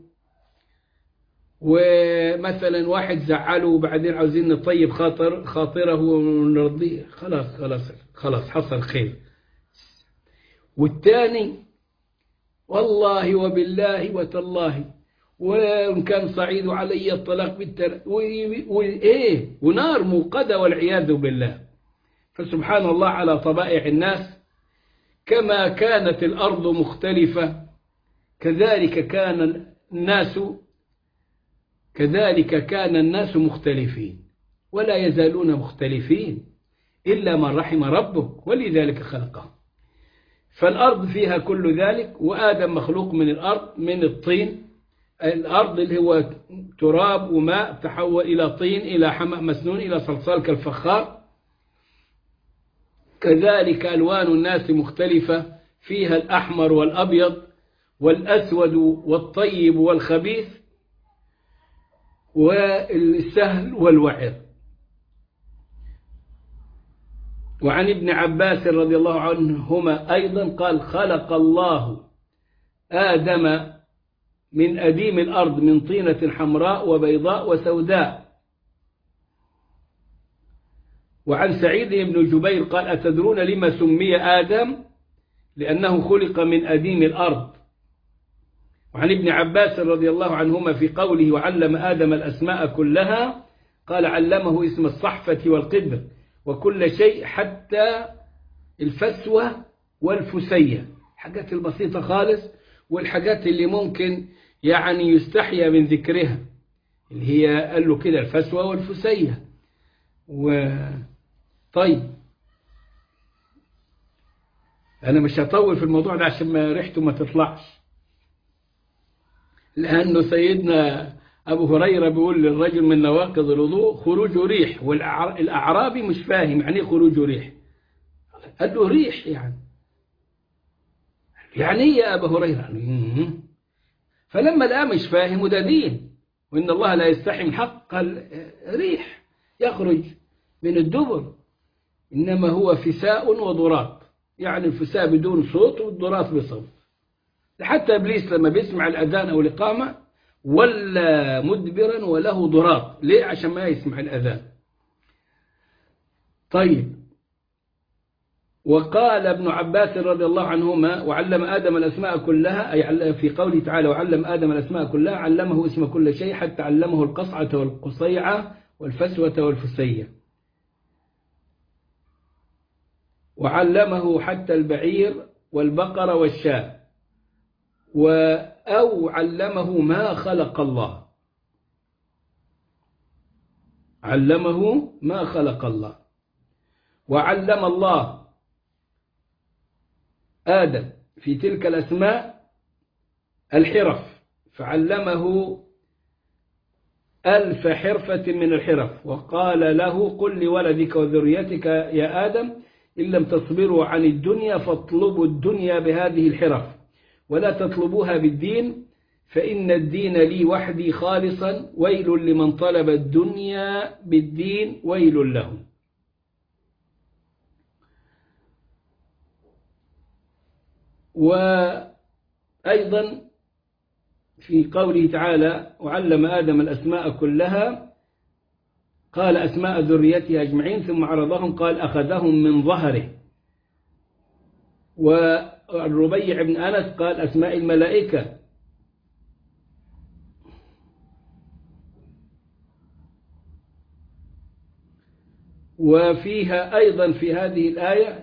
ومثلا واحد زعله وبعدين عاوزين نطيب خاطره ونرضيه، خلاص حصل خير. والتاني والله وبالله وتالله وإن كان صعيد علي الطلاق ونار موقدة والعياذ بالله. فسبحان الله على طبائع الناس، كما كانت الأرض مختلفة كذلك كان الناس مختلفين، ولا يزالون مختلفين إلا من رحم ربك ولذلك خلقهم. فالأرض فيها كل ذلك، وآدم مخلوق من الأرض، من الطين. الأرض اللي هو تراب وماء تحول إلى طين إلى حمأ مسنون إلى صلصال كالفخار. كذلك ألوان الناس مختلفة، فيها الأحمر والأبيض والأسود والطيب والخبيث والسهل والوعر. وعن ابن عباس رضي الله عنهما أيضا قال: خلق الله آدم من أديم الأرض من طينة حمراء وبيضاء وسوداء. وعن سعيد بن جبير قال: أتدرون لما سمي آدم؟ لأنه خلق من أديم الأرض. وعن ابن عباس رضي الله عنهما في قوله: وعلم آدم الأسماء كلها، قال: علمه اسم الصحفة والقدر وكل شيء حتى الفسوة والفسية، حاجات البسيطة خالص والحاجات اللي ممكن يعني يستحيا من ذكرها، اللي هي قال له كده الفسوة والفسية. طيب أنا مش هطول في الموضوع ده عشان ما ريحته ما تطلعش، لأنه سيدنا أبو هريرة بيقول للرجل من نواقض الوضوء خروج ريح، والأعرابي مش فاهم يعني خروج ريح، قال له ريح يعني إيه يا أبو هريرة؟ فلما لقى مش فاهم وده دين وإن الله لا يستحي من حق، قال ريح يخرج من الدبر، إنما هو فساء وضراط، يعني الفساء بدون صوت والضراط بصوت. حتى إبليس لما بيسمع الأذان أو الإقامة ولا مدبرا وله ضراط، ليه؟ عشان ما يسمع الأذان. طيب، وقال ابن عباس رضي الله عنهما: وعلم آدم الأسماء كلها، أي في قوله تعالى: وعلم آدم الأسماء كلها، علمه اسم كل شيء حتى علمه القصعة والقصيعة والفسوة والفسية، وعلمه حتى البعير والبقر والشاة، أو علمه ما خلق الله، علمه ما خلق الله. وعلم الله آدم في تلك الأسماء الحرف، فعلمه 1000 حرفة من الحرف، وقال له: قل لولدك وذريتك يا آدم إن لم تصبروا عن الدنيا فاطلبوا الدنيا بهذه الحرف ولا تطلبوها بالدين، فإن الدين لي وحدي خالصا، ويل لمن طلب الدنيا بالدين ويل له. وأيضا في قوله تعالى وعلم آدم الأسماء كلها، قال أسماء ذريته أجمعين ثم عرضهم قال أخذهم من ظهره. والربيع بن أنس قال أسماء الملائكة. وفيها أيضا في هذه الآية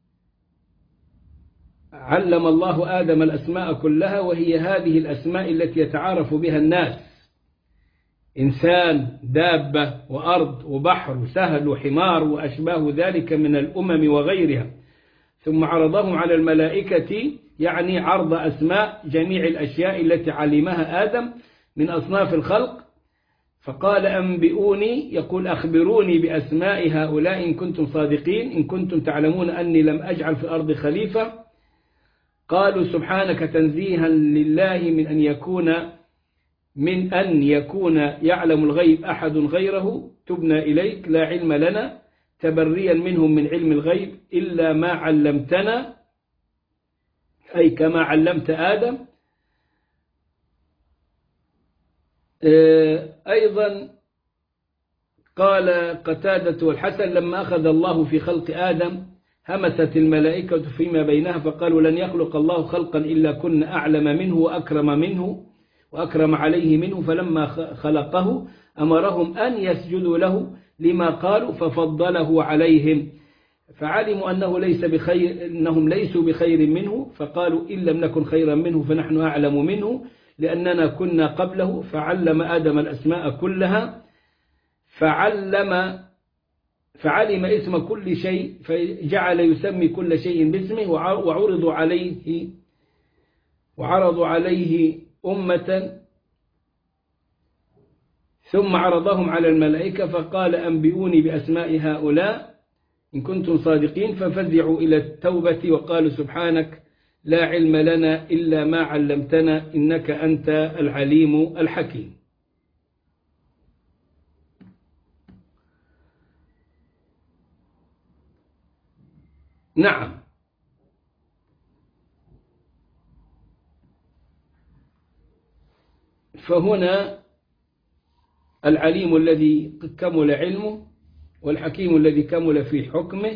علم الله آدم الأسماء كلها، وهي هذه الأسماء التي يتعارف بها الناس: إنسان، دابة، وأرض، وبحر، وسهل، وحمار، وأشباه ذلك من الأمم وغيرها. ثم عرضهم على الملائكة، يعني عرض أسماء جميع الأشياء التي علمها آدم من أصناف الخلق، فقال أنبئوني، يقول أخبروني بأسماء هؤلاء إن كنتم صادقين، إن كنتم تعلمون أني لم أجعل في الأرض خليفة. قالوا سبحانك تنزيها لله من أن يكون يعلم الغيب أحد غيره، تبنا إليك لا علم لنا، تبريا منهم من علم الغيب إلا ما علمتنا، أي كما علمت آدم. أيضا قال قتادة والحسن لما أخذ الله في خلق آدم همست الملائكة فيما بينها فقالوا لن يخلق الله خلقا إلا كنا أعلم منه وأكرم عليه منه، فلما خلقه أمرهم أن يسجدوا له لما قالوا ففضله عليهم، فعلموا أنهم ليسوا بخير منه، فقالوا إن لم نكن خيرا منه فنحن أعلم منه لأننا كنا قبله. فعلم آدم الأسماء كلها، فعلم اسم كل شيء، فجعل يسمي كل شيء باسمه، وعرضوا عليه أمة. ثم عرضهم على الملائكة فقال أنبئوني بأسماء هؤلاء إن كنتم صادقين، ففزعوا إلى التوبة وقالوا سبحانك لا علم لنا إلا ما علمتنا إنك أنت العليم الحكيم. نعم، فهنا العليم الذي كمل علمه والحكيم الذي كمل في حكمه.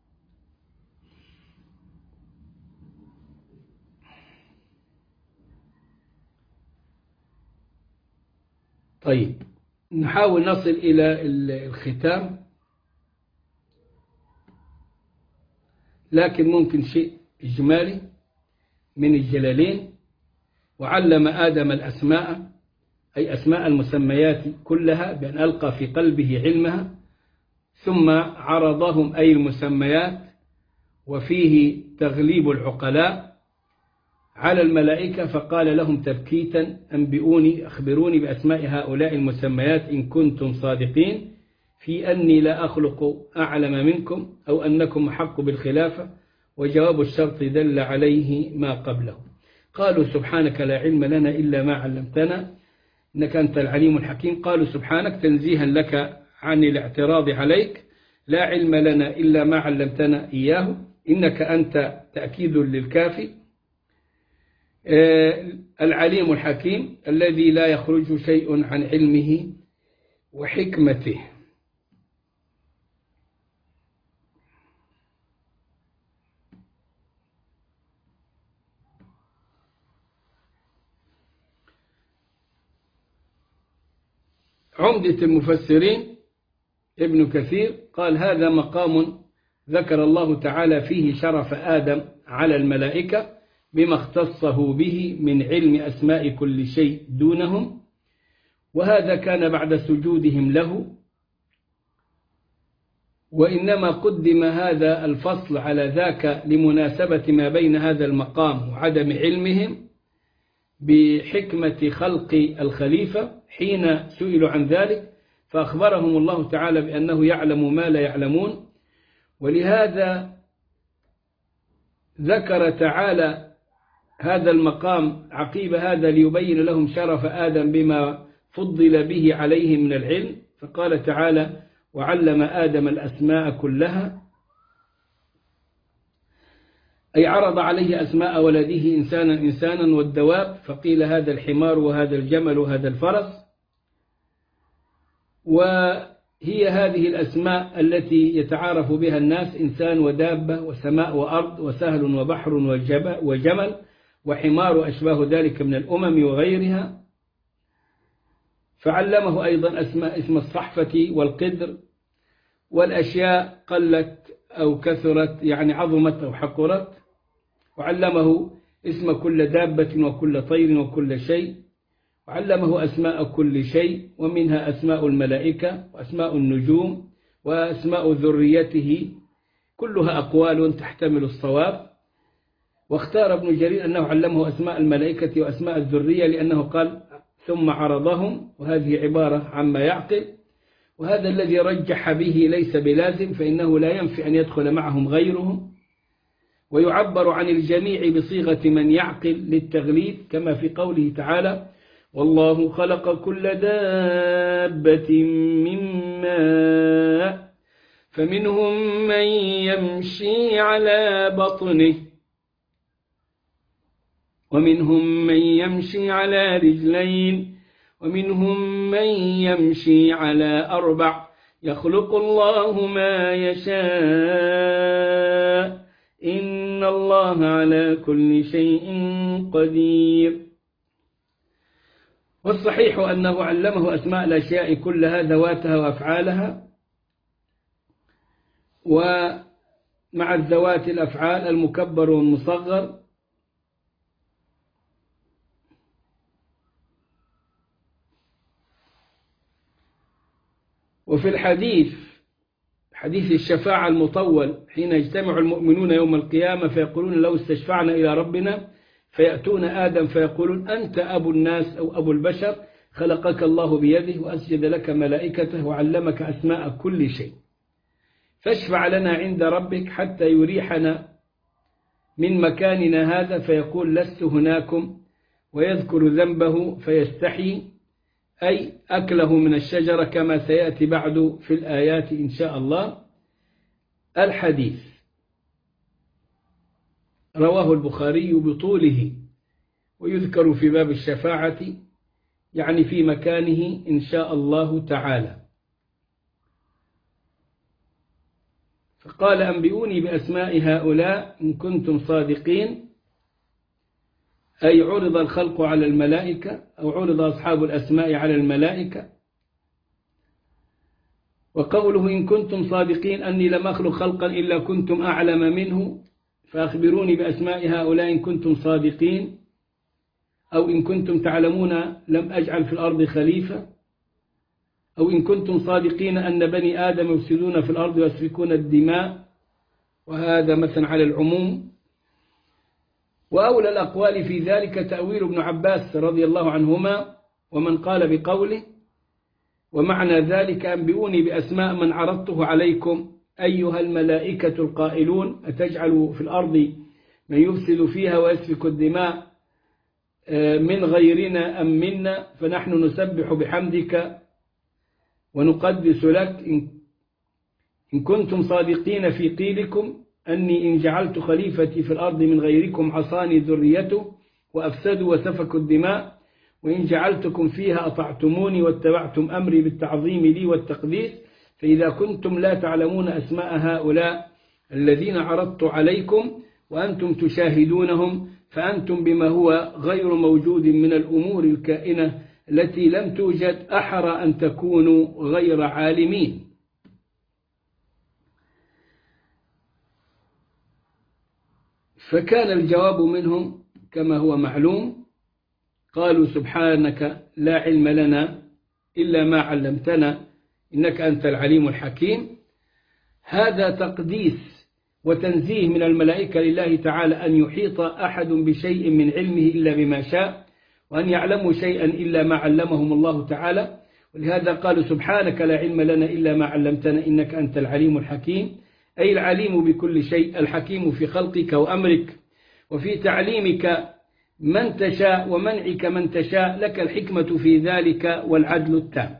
طيب، نحاول نصل إلى الختام، لكن ممكن شيء إجمالي من الجلالين. وعلم آدم الأسماء، أي أسماء المسميات كلها، بأن ألقى في قلبه علمها، ثم عرضهم أي المسميات، وفيه تغليب العقلاء، على الملائكة، فقال لهم تبكيتا أنبئوني أخبروني بأسماء هؤلاء المسميات إن كنتم صادقين في أني لا أخلق أعلم منكم أو أنكم أحق بالخلافة. وجواب الشرط دل عليه ما قبله. قالوا سبحانك لا علم لنا إلا ما علمتنا إنك أنت العليم الحكيم. قالوا سبحانك تنزيها لك عن الاعتراض عليك، لا علم لنا إلا ما علمتنا إياه إنك أنت تأكيد للكافي. العليم الحكيم الذي لا يخرج شيء عن علمه وحكمته. عمدة المفسرين ابن كثير قال هذا مقام ذكر الله تعالى فيه شرف آدم على الملائكة بما اختصه به من علم أسماء كل شيء دونهم، وهذا كان بعد سجودهم له، وإنما قدم هذا الفصل على ذاك لمناسبة ما بين هذا المقام وعدم علمهم بحكمة خلق الخليفة حين سئلوا عن ذلك، فأخبرهم الله تعالى بأنه يعلم ما لا يعلمون. ولهذا ذكر تعالى هذا المقام عقيب هذا ليبين لهم شرف آدم بما فضل به عليهم من العلم، فقال تعالى: وعلم آدم الأسماء كلها، أي عرض عليه أسماء ولده إنسانا والدواب، فقيل هذا الحمار وهذا الجمل وهذا الفرس. وهي هذه الأسماء التي يتعارف بها الناس: إنسان ودابة وسماء وأرض وسهل وبحر وجمل وحمار وأشباه ذلك من الأمم وغيرها. فعلمه أيضا اسم الصحفة والقدر، والأشياء قلت أو كثرت، يعني عظمت أو حقرت. وعلمه اسم كل دابة وكل طير وكل شيء، وعلمه أسماء كل شيء، ومنها أسماء الملائكة وأسماء النجوم وأسماء ذريته، كلها أقوال تحتمل الصواب. واختار ابن جرير أنه علمه أسماء الملائكة وأسماء الذرية، لأنه قال: ثم عرضهم، وهذه عبارة عما يعقل. وهذا الذي رجح به ليس بلازم، فإنه لا ينفي أن يدخل معهم غيرهم، ويعبر عن الجميع بصيغة من يعقل للتغليب، كما في قوله تعالى: والله خلق كل دابة من ماء فمنهم من يمشي على بطنه ومنهم من يمشي على رجلين ومنهم من يمشي على أربع يخلق الله ما يشاء إن الله على كل شيء قدير. والصحيح أنه علمه أسماء الأشياء كلها ذواتها وأفعالها، ومع الذوات الأفعال المكبر والمصغر. وفي حديث الشفاعة المطول، حين يجتمع المؤمنون يوم القيامة فيقولون: لو استشفعنا إلى ربنا، فيأتون آدم فيقولون: أنت أبو الناس أو أبو البشر، خلقك الله بيده وأسجد لك ملائكته وعلمك أسماء كل شيء، فاشفع لنا عند ربك حتى يريحنا من مكاننا هذا. فيقول: لست هناكم، ويذكر ذنبه فيستحي، أي أكله من الشجرة، كما سيأتي بعد في الآيات إن شاء الله. الحديث رواه البخاري بطوله، ويذكر في باب الشفاعة، يعني في مكانه إن شاء الله تعالى. فقال: أنبئوني بأسماء هؤلاء إن كنتم صادقين، أي عرض الخلق على الملائكة، أو عرض أصحاب الأسماء على الملائكة. وقوله: إن كنتم صادقين أني لم أخلق خلقا إلا كنتم أعلم منه، فأخبروني بأسماء هؤلاء إن كنتم صادقين، أو إن كنتم تعلمون لم أجعل في الأرض خليفة، أو إن كنتم صادقين أن بني آدم يفسدون في الأرض ويسفكون الدماء، وهذا مثلا على العموم. وأولى الأقوال في ذلك تأويل ابن عباس رضي الله عنهما، ومن قال بقوله: ومعنى ذلك أنبئوني بأسماء من عرضته عليكم أيها الملائكة القائلون أتجعل في الأرض من يفسد فيها ويسفك الدماء من غيرنا أم منا، فنحن نسبح بحمدك ونقدس لك إن كنتم صادقين في قيلكم أني إن جعلت خليفتي في الأرض من غيركم عصاني ذريته وأفسدوا وسفكوا الدماء، وإن جعلتكم فيها أطعتموني واتبعتم أمري بالتعظيم لي والتقديس. فإذا كنتم لا تعلمون أسماء هؤلاء الذين عرضت عليكم وأنتم تشاهدونهم، فأنتم بما هو غير موجود من الأمور الكائنة التي لم توجد أحرى أن تكونوا غير عالمين. فكان الجواب منهم كما هو معلوم، قالوا: سبحانك لا علم لنا إلا ما علمتنا إنك أنت العليم الحكيم. هذا تقديس وتنزيه من الملائكة لله تعالى أن يحيط أحد بشيء من علمه إلا بما شاء، وأن يعلموا شيئا إلا ما علمهم الله تعالى. ولهذا قالوا: سبحانك لا علم لنا إلا ما علمتنا إنك أنت العليم الحكيم، أي العليم بكل شيء، الحكيم في خلقك وأمرك وفي تعليمك من تشاء ومنعك من تشاء، لك الحكمة في ذلك والعدل التام.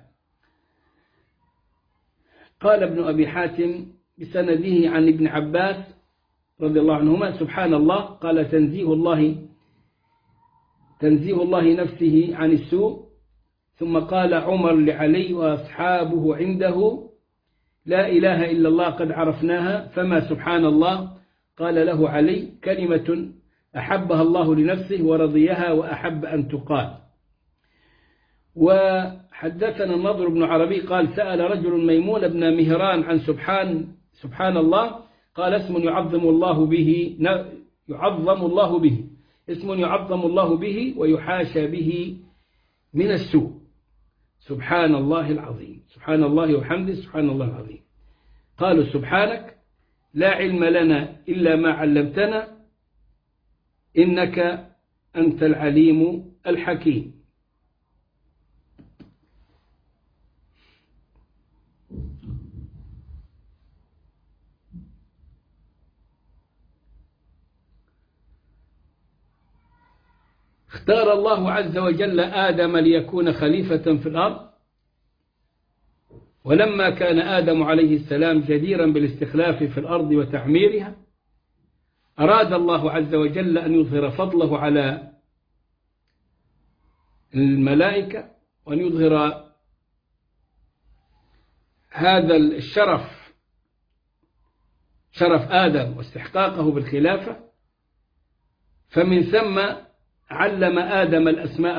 قال ابن أبي حاتم بسنده عن ابن عباس رضي الله عنهما: سبحان الله، قال تنزيه الله نفسه عن السوء. ثم قال عمر لعلي وأصحابه عنده: لا إله إلا الله قد عرفناها، فما سبحان الله؟ قال له علي: كلمة أحبها الله لنفسه ورضيها وأحب أن تقال. وحدثنا النضر بن عربي قال: سأل رجل ميمون بن مهران عن سبحان الله، قال: اسم يعظم الله به ويحاشى به من السوء. سبحان الله العظيم، سبحان الله وحمده، سبحان الله العظيم. قالوا: سبحانك لا علم لنا إلا ما علمتنا إنك أنت العليم الحكيم. اختار الله عز وجل آدم ليكون خليفة في الأرض، ولما كان آدم عليه السلام جديرا بالاستخلاف في الأرض وتعميرها، أراد الله عز وجل أن يظهر فضله على الملائكة، وأن يظهر هذا الشرف، شرف آدم واستحقاقه بالخلافة. فمن ثم علم آدم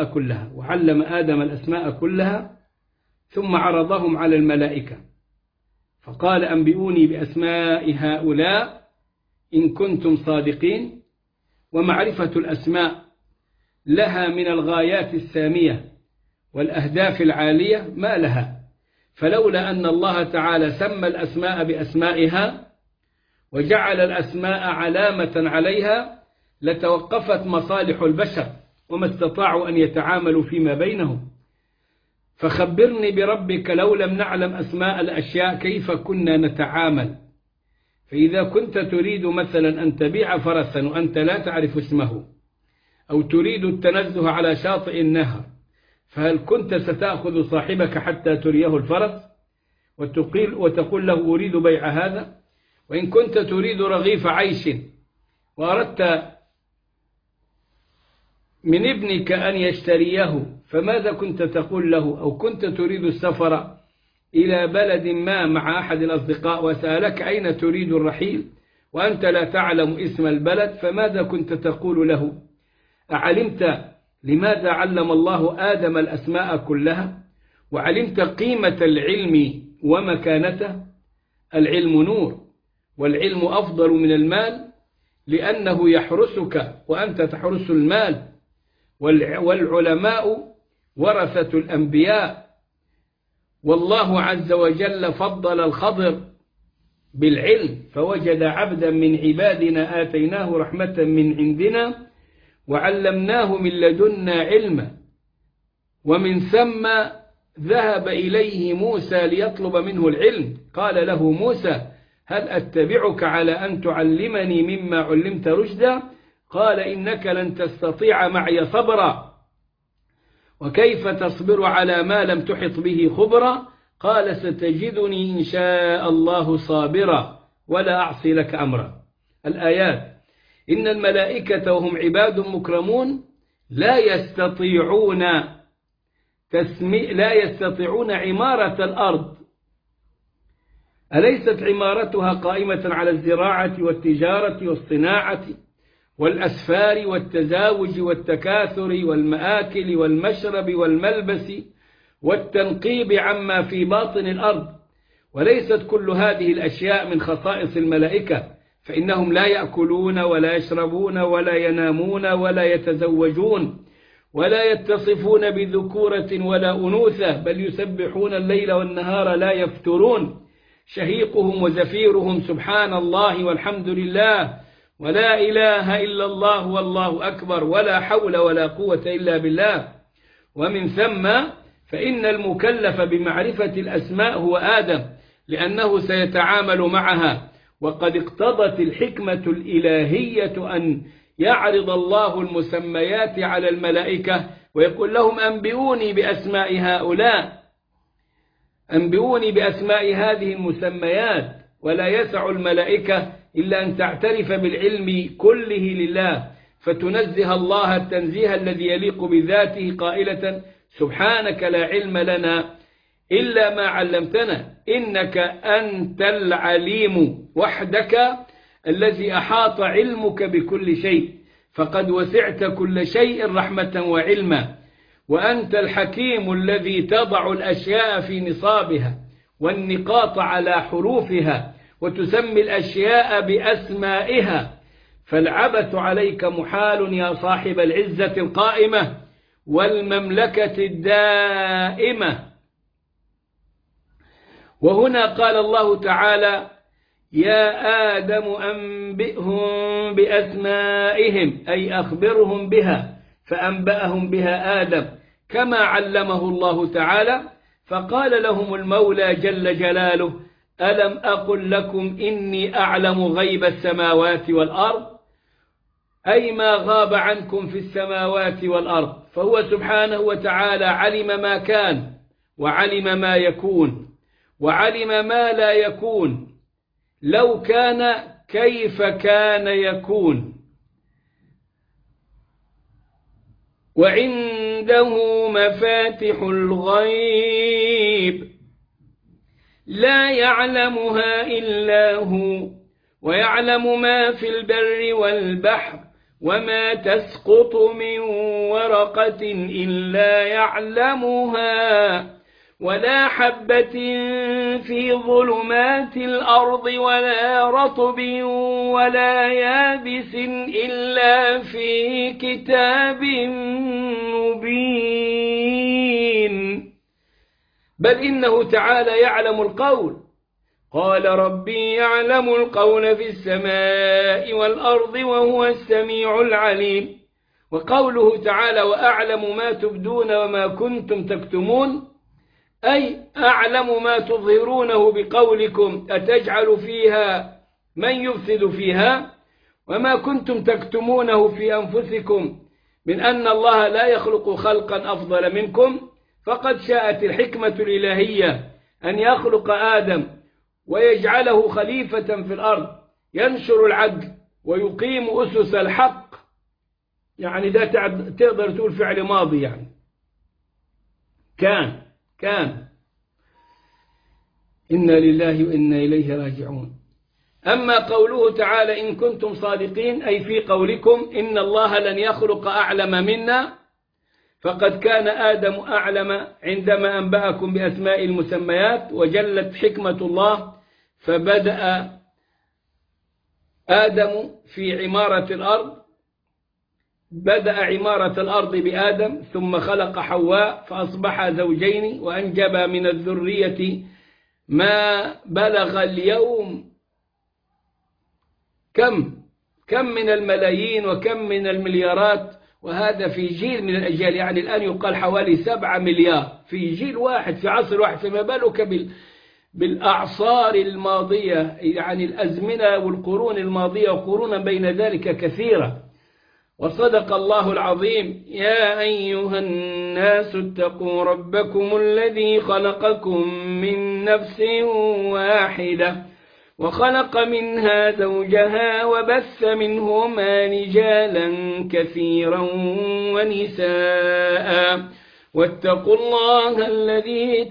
الأسماء كلها ثم عرضهم على الملائكة، فقال: أنبئوني بأسماء هؤلاء إن كنتم صادقين. ومعرفة الأسماء لها من الغايات السامية والأهداف العالية ما لها، فلولا أن الله تعالى سمى الأسماء بأسمائها وجعل الأسماء علامة عليها لتوقفت مصالح البشر وما استطاعوا أن يتعاملوا فيما بينهم. فخبرني بربك لو لم نعلم أسماء الأشياء كيف كنا نتعامل. فإذا كنت تريد مثلا أن تبيع فرسا وأنت لا تعرف اسمه، أو تريد التنزه على شاطئ النهر، فهل كنت ستأخذ صاحبك حتى تريه الفرس وتقول له أريد بيع هذا؟ وإن كنت تريد رغيف عيش وأردت من ابنك أن يشتريه، فماذا كنت تقول له؟ أو كنت تريد السفر إلى بلد ما مع أحد الأصدقاء وسألك أين تريد الرحيل وأنت لا تعلم اسم البلد، فماذا كنت تقول له؟ أعلمت لماذا علم الله آدم الأسماء كلها؟ وعلمت قيمة العلم ومكانته؟ العلم نور، والعلم أفضل من المال لأنه يحرسك وأنت تحرس المال. والعلماء ورثة الأنبياء، والله عز وجل فضل الخضر بالعلم، فوجد عبدا من عبادنا آتيناه رحمة من عندنا وعلمناه من لدنا علما. ومن ثم ذهب إليه موسى ليطلب منه العلم، قال له موسى: هل أتبعك على أن تعلمني مما علمت رشدا؟ قال: إنك لن تستطيع معي صبرا، وكيف تصبر على ما لم تحط به خبرا؟ قال: ستجدني إن شاء الله صابرا ولا أعصي لك أمرا. الآيات: إن الملائكة وهم عباد مكرمون لا يستطيعون عمارة الأرض. أليست عمارتها قائمة على الزراعة والتجارة والصناعة والأسفار والتزاوج والتكاثر والمآكل والمشرب والملبس والتنقيب عما في باطن الأرض؟ وليست كل هذه الأشياء من خصائص الملائكة، فإنهم لا يأكلون ولا يشربون ولا ينامون ولا يتزوجون ولا يتصفون بذكورة ولا أنوثة، بل يسبحون الليل والنهار لا يفترون. شهيقهم وزفيرهم سبحان الله والحمد لله ولا إله إلا الله والله أكبر ولا حول ولا قوة إلا بالله. ومن ثم فإن المكلف بمعرفة الأسماء هو آدم، لأنه سيتعامل معها وقد اقتضت الحكمة الإلهية أن يعرض الله المسميات على الملائكة ويقول لهم أنبئوني بأسماء هؤلاء، أنبئوني بأسماء هذه المسميات، ولا يسع الملائكة إلا أن تعترف بالعلم كله لله، فتنزه الله التنزيه الذي يليق بذاته قائلة سبحانك لا علم لنا إلا ما علمتنا إنك أنت العليم وحدك الذي أحاط علمك بكل شيء، فقد وسعت كل شيء رحمة وعلما، وأنت الحكيم الذي تضع الأشياء في نصابها والنقاط على حروفها وتسمي الأشياء بأسمائها، فالعبث عليك محال يا صاحب العزة القائمة والمملكة الدائمة. وهنا قال الله تعالى يا آدم أنبئهم بأسمائهم، أي أخبرهم بها، فأنبأهم بها آدم كما علمه الله تعالى، فقال لهم المولى جل جلاله ألم أقل لكم إني أعلم غيب السماوات والأرض، أي ما غاب عنكم في السماوات والأرض، فهو سبحانه وتعالى علم ما كان وعلم ما يكون وعلم ما لا يكون، لو كان كيف كان يكون. وعنده مفاتح الغيب لا يعلمها إلا هو، ويعلم ما في البر والبحر، وما تسقط من ورقة إلا يعلمها، ولا حبة في ظلمات الأرض ولا رطب ولا يابس إلا في كتاب مبين. بل إنه تعالى يعلم القول، قال ربي يعلم القول في السماء والأرض وهو السميع العليم. وقوله تعالى وأعلم ما تبدون وما كنتم تكتمون، أي أعلم ما تظهرونه بقولكم أتجعل فيها من يفسد فيها، وما كنتم تكتمونه في أنفسكم من أن الله لا يخلق خلقا أفضل منكم. فقد شاءت الحكمة الإلهية أن يخلق آدم ويجعله خليفة في الأرض ينشر العدل ويقيم أسس الحق، يعني ده تقدر تقول فعل ماضي، يعني كان إنا لله وإنا إليه راجعون. أما قوله تعالى إن كنتم صادقين، أي في قولكم إن الله لن يخلق أعلم منا، فقد كان آدم أعلم عندما أنبأكم بأسماء المسميات، وجلت حكمة الله فبدأ آدم في عمارة الأرض، بدأ عمارة الأرض بآدم، ثم خلق حواء فأصبح زوجين وأنجب من الذرية ما بلغ اليوم كم من الملايين وكم من المليارات، وهذا في جيل من الأجيال، يعني الآن يقال حوالي 7 مليار في جيل واحد في عصر واحد، فما بالك بالأعصار الماضية، يعني الأزمنة والقرون الماضية وقرونا بين ذلك كثيرة. وصدق الله العظيم يا أيها الناس اتقوا ربكم الذي خلقكم من نفس واحدة وخلق منها زوجها وبث منهما رجالا كثيرا ونساء واتقوا الله الذي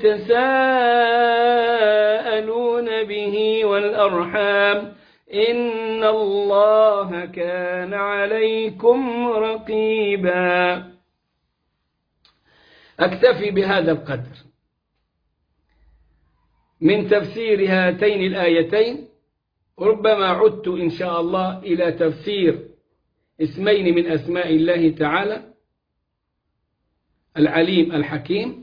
تساءلون به والأرحام إن الله كان عليكم رقيبا. أكتفي بهذا القدر من تفسير هاتين الآيتين، ربما عدت إن شاء الله إلى تفسير اسمين من أسماء الله تعالى العليم الحكيم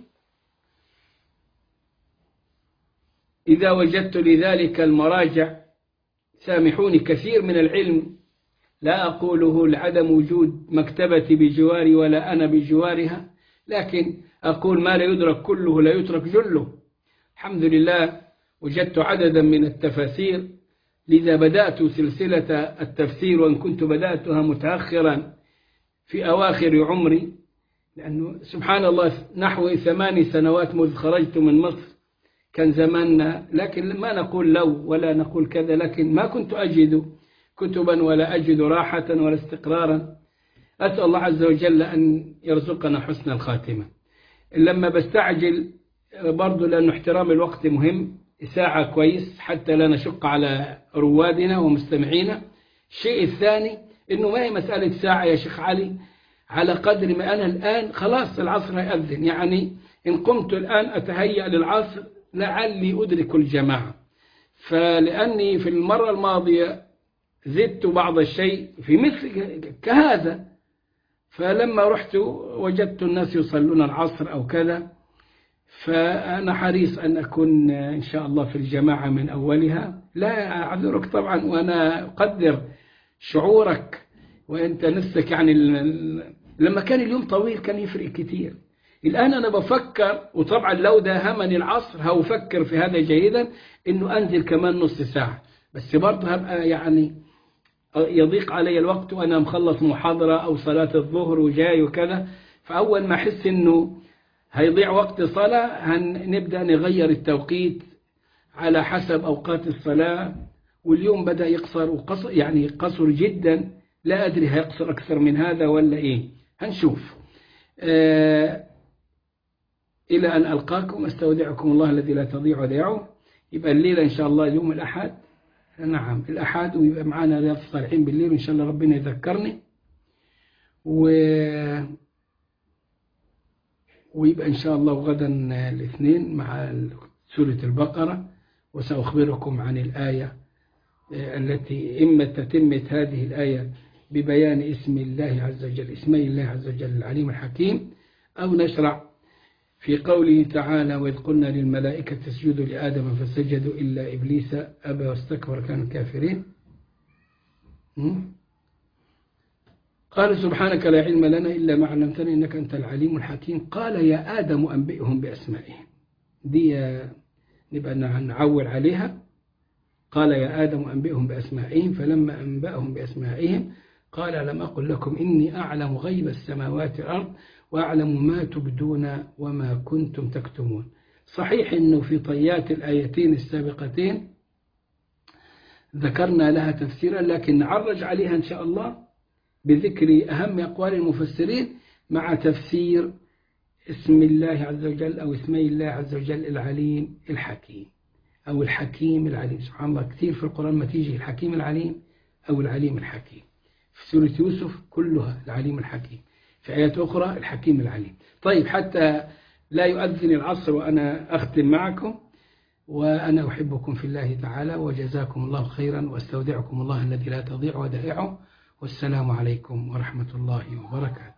إذا وجدت لذلك المراجع. سامحوني، كثير من العلم لا أقوله لعدم وجود مكتبتي بجواري ولا أنا بجوارها، لكن أقول ما لا يدرك كله لا يترك جله. الحمد لله وجدت عددا من التفاسير لذا بدأت سلسلة التفسير، وإن كنت بدأتها متأخرا في أواخر عمري، لأنه سبحان الله نحو 8 سنوات منذ خرجت من مصر كان زماننا، لكن ما نقول لو ولا نقول كذا، لكن ما كنت أجد كتبا ولا أجد راحة ولا استقرارا. أسأل الله عز وجل أن يرزقنا حسن الخاتمة. لما بستعجل برضو لأنه احترام الوقت مهم، ساعة كويس حتى لا نشق على روادنا ومستمعينا. الشيء الثاني إنه ما هي مسألة ساعة يا شيخ علي، على قدر ما أنا الآن خلاص العصر يأذن، يعني إن قمت الآن أتهيأ للعصر لعلي أدرك الجماعة. فلأني في المرة الماضية زدت بعض الشيء في مثل كهذا، فلما رحت وجدت الناس يصلون العصر أو كذا، فأنا حريص أن أكون إن شاء الله في الجماعة من أولها. لا أعذرك طبعا، وأنا أقدر شعورك وأنت نفسك، يعني لما كان اليوم طويل كان يفرق كتير. الآن أنا بفكر، وطبعا لو داهمني العصر هفكر في هذا جيدا، إنه أنزل كمان نص ساعة، بس برضه هبقى يعني يضيق علي الوقت وأنا مخلص محاضرة أو صلاة الظهر وجاي وكذا. فأول ما أحس إنه هيضيع وقت صلاة هنبدأ نغير التوقيت على حسب أوقات الصلاة. واليوم بدأ يقصر وقصر، يعني قصر جدا، لا أدري هيقصر أكثر من هذا ولا إيه، هنشوف. إلى أن ألقاكم أستودعكم الله الذي لا تضيع ودائعه. يبقى الليلة إن شاء الله يوم الأحد، نعم الأحد، ويبقى معنا رياض الصالحين بالليل، إن شاء الله ربنا يذكرني. ويبقى إن شاء الله غدا الاثنين مع سورة البقرة، وسأخبركم عن الآية التي إما تتمة هذه الآية ببيان اسم الله عز وجل، اسمي الله عز وجل العليم الحكيم، أو نشرع في قوله تعالى: وإذ قلنا للملائكة اسجدوا لآدم فسجدوا إلا إبليس أبى واستكبر كان الكافرين. قال سبحانك لا علم لنا إلا ما علمتنا إنك أنت العليم الحكيم. قال يا آدم أنبئهم بأسمائهم، دي نبقى نعول عليها. قال يا آدم أنبئهم بأسمائهم، فلما أنبأهم بأسمائهم قال لم أقل لكم إني أعلم غيب السماوات والأرض وأعلم ما تبدون وما كنتم تكتمون. صحيح أنه في طيات الآيتين السابقتين ذكرنا لها تفسيرا، لكن نعرج عليها إن شاء الله بذكر أهم أقوال المفسرين مع تفسير اسم الله عز وجل أو اسمي الله عز وجل العليم الحكيم أو الحكيم العليم. سبحان الله، كثير في القرآن ما تيجي الحكيم العليم أو العليم الحكيم. في سورة يوسف كلها العليم الحكيم، في آيات أخرى الحكيم العليم. طيب، حتى لا يؤذن العصر وأنا أختم معكم، وأنا أحبكم في الله تعالى، وجزاكم الله خيرا، واستودعكم الله الذي لا تضيع ودائعه، والسلام عليكم ورحمة الله وبركاته.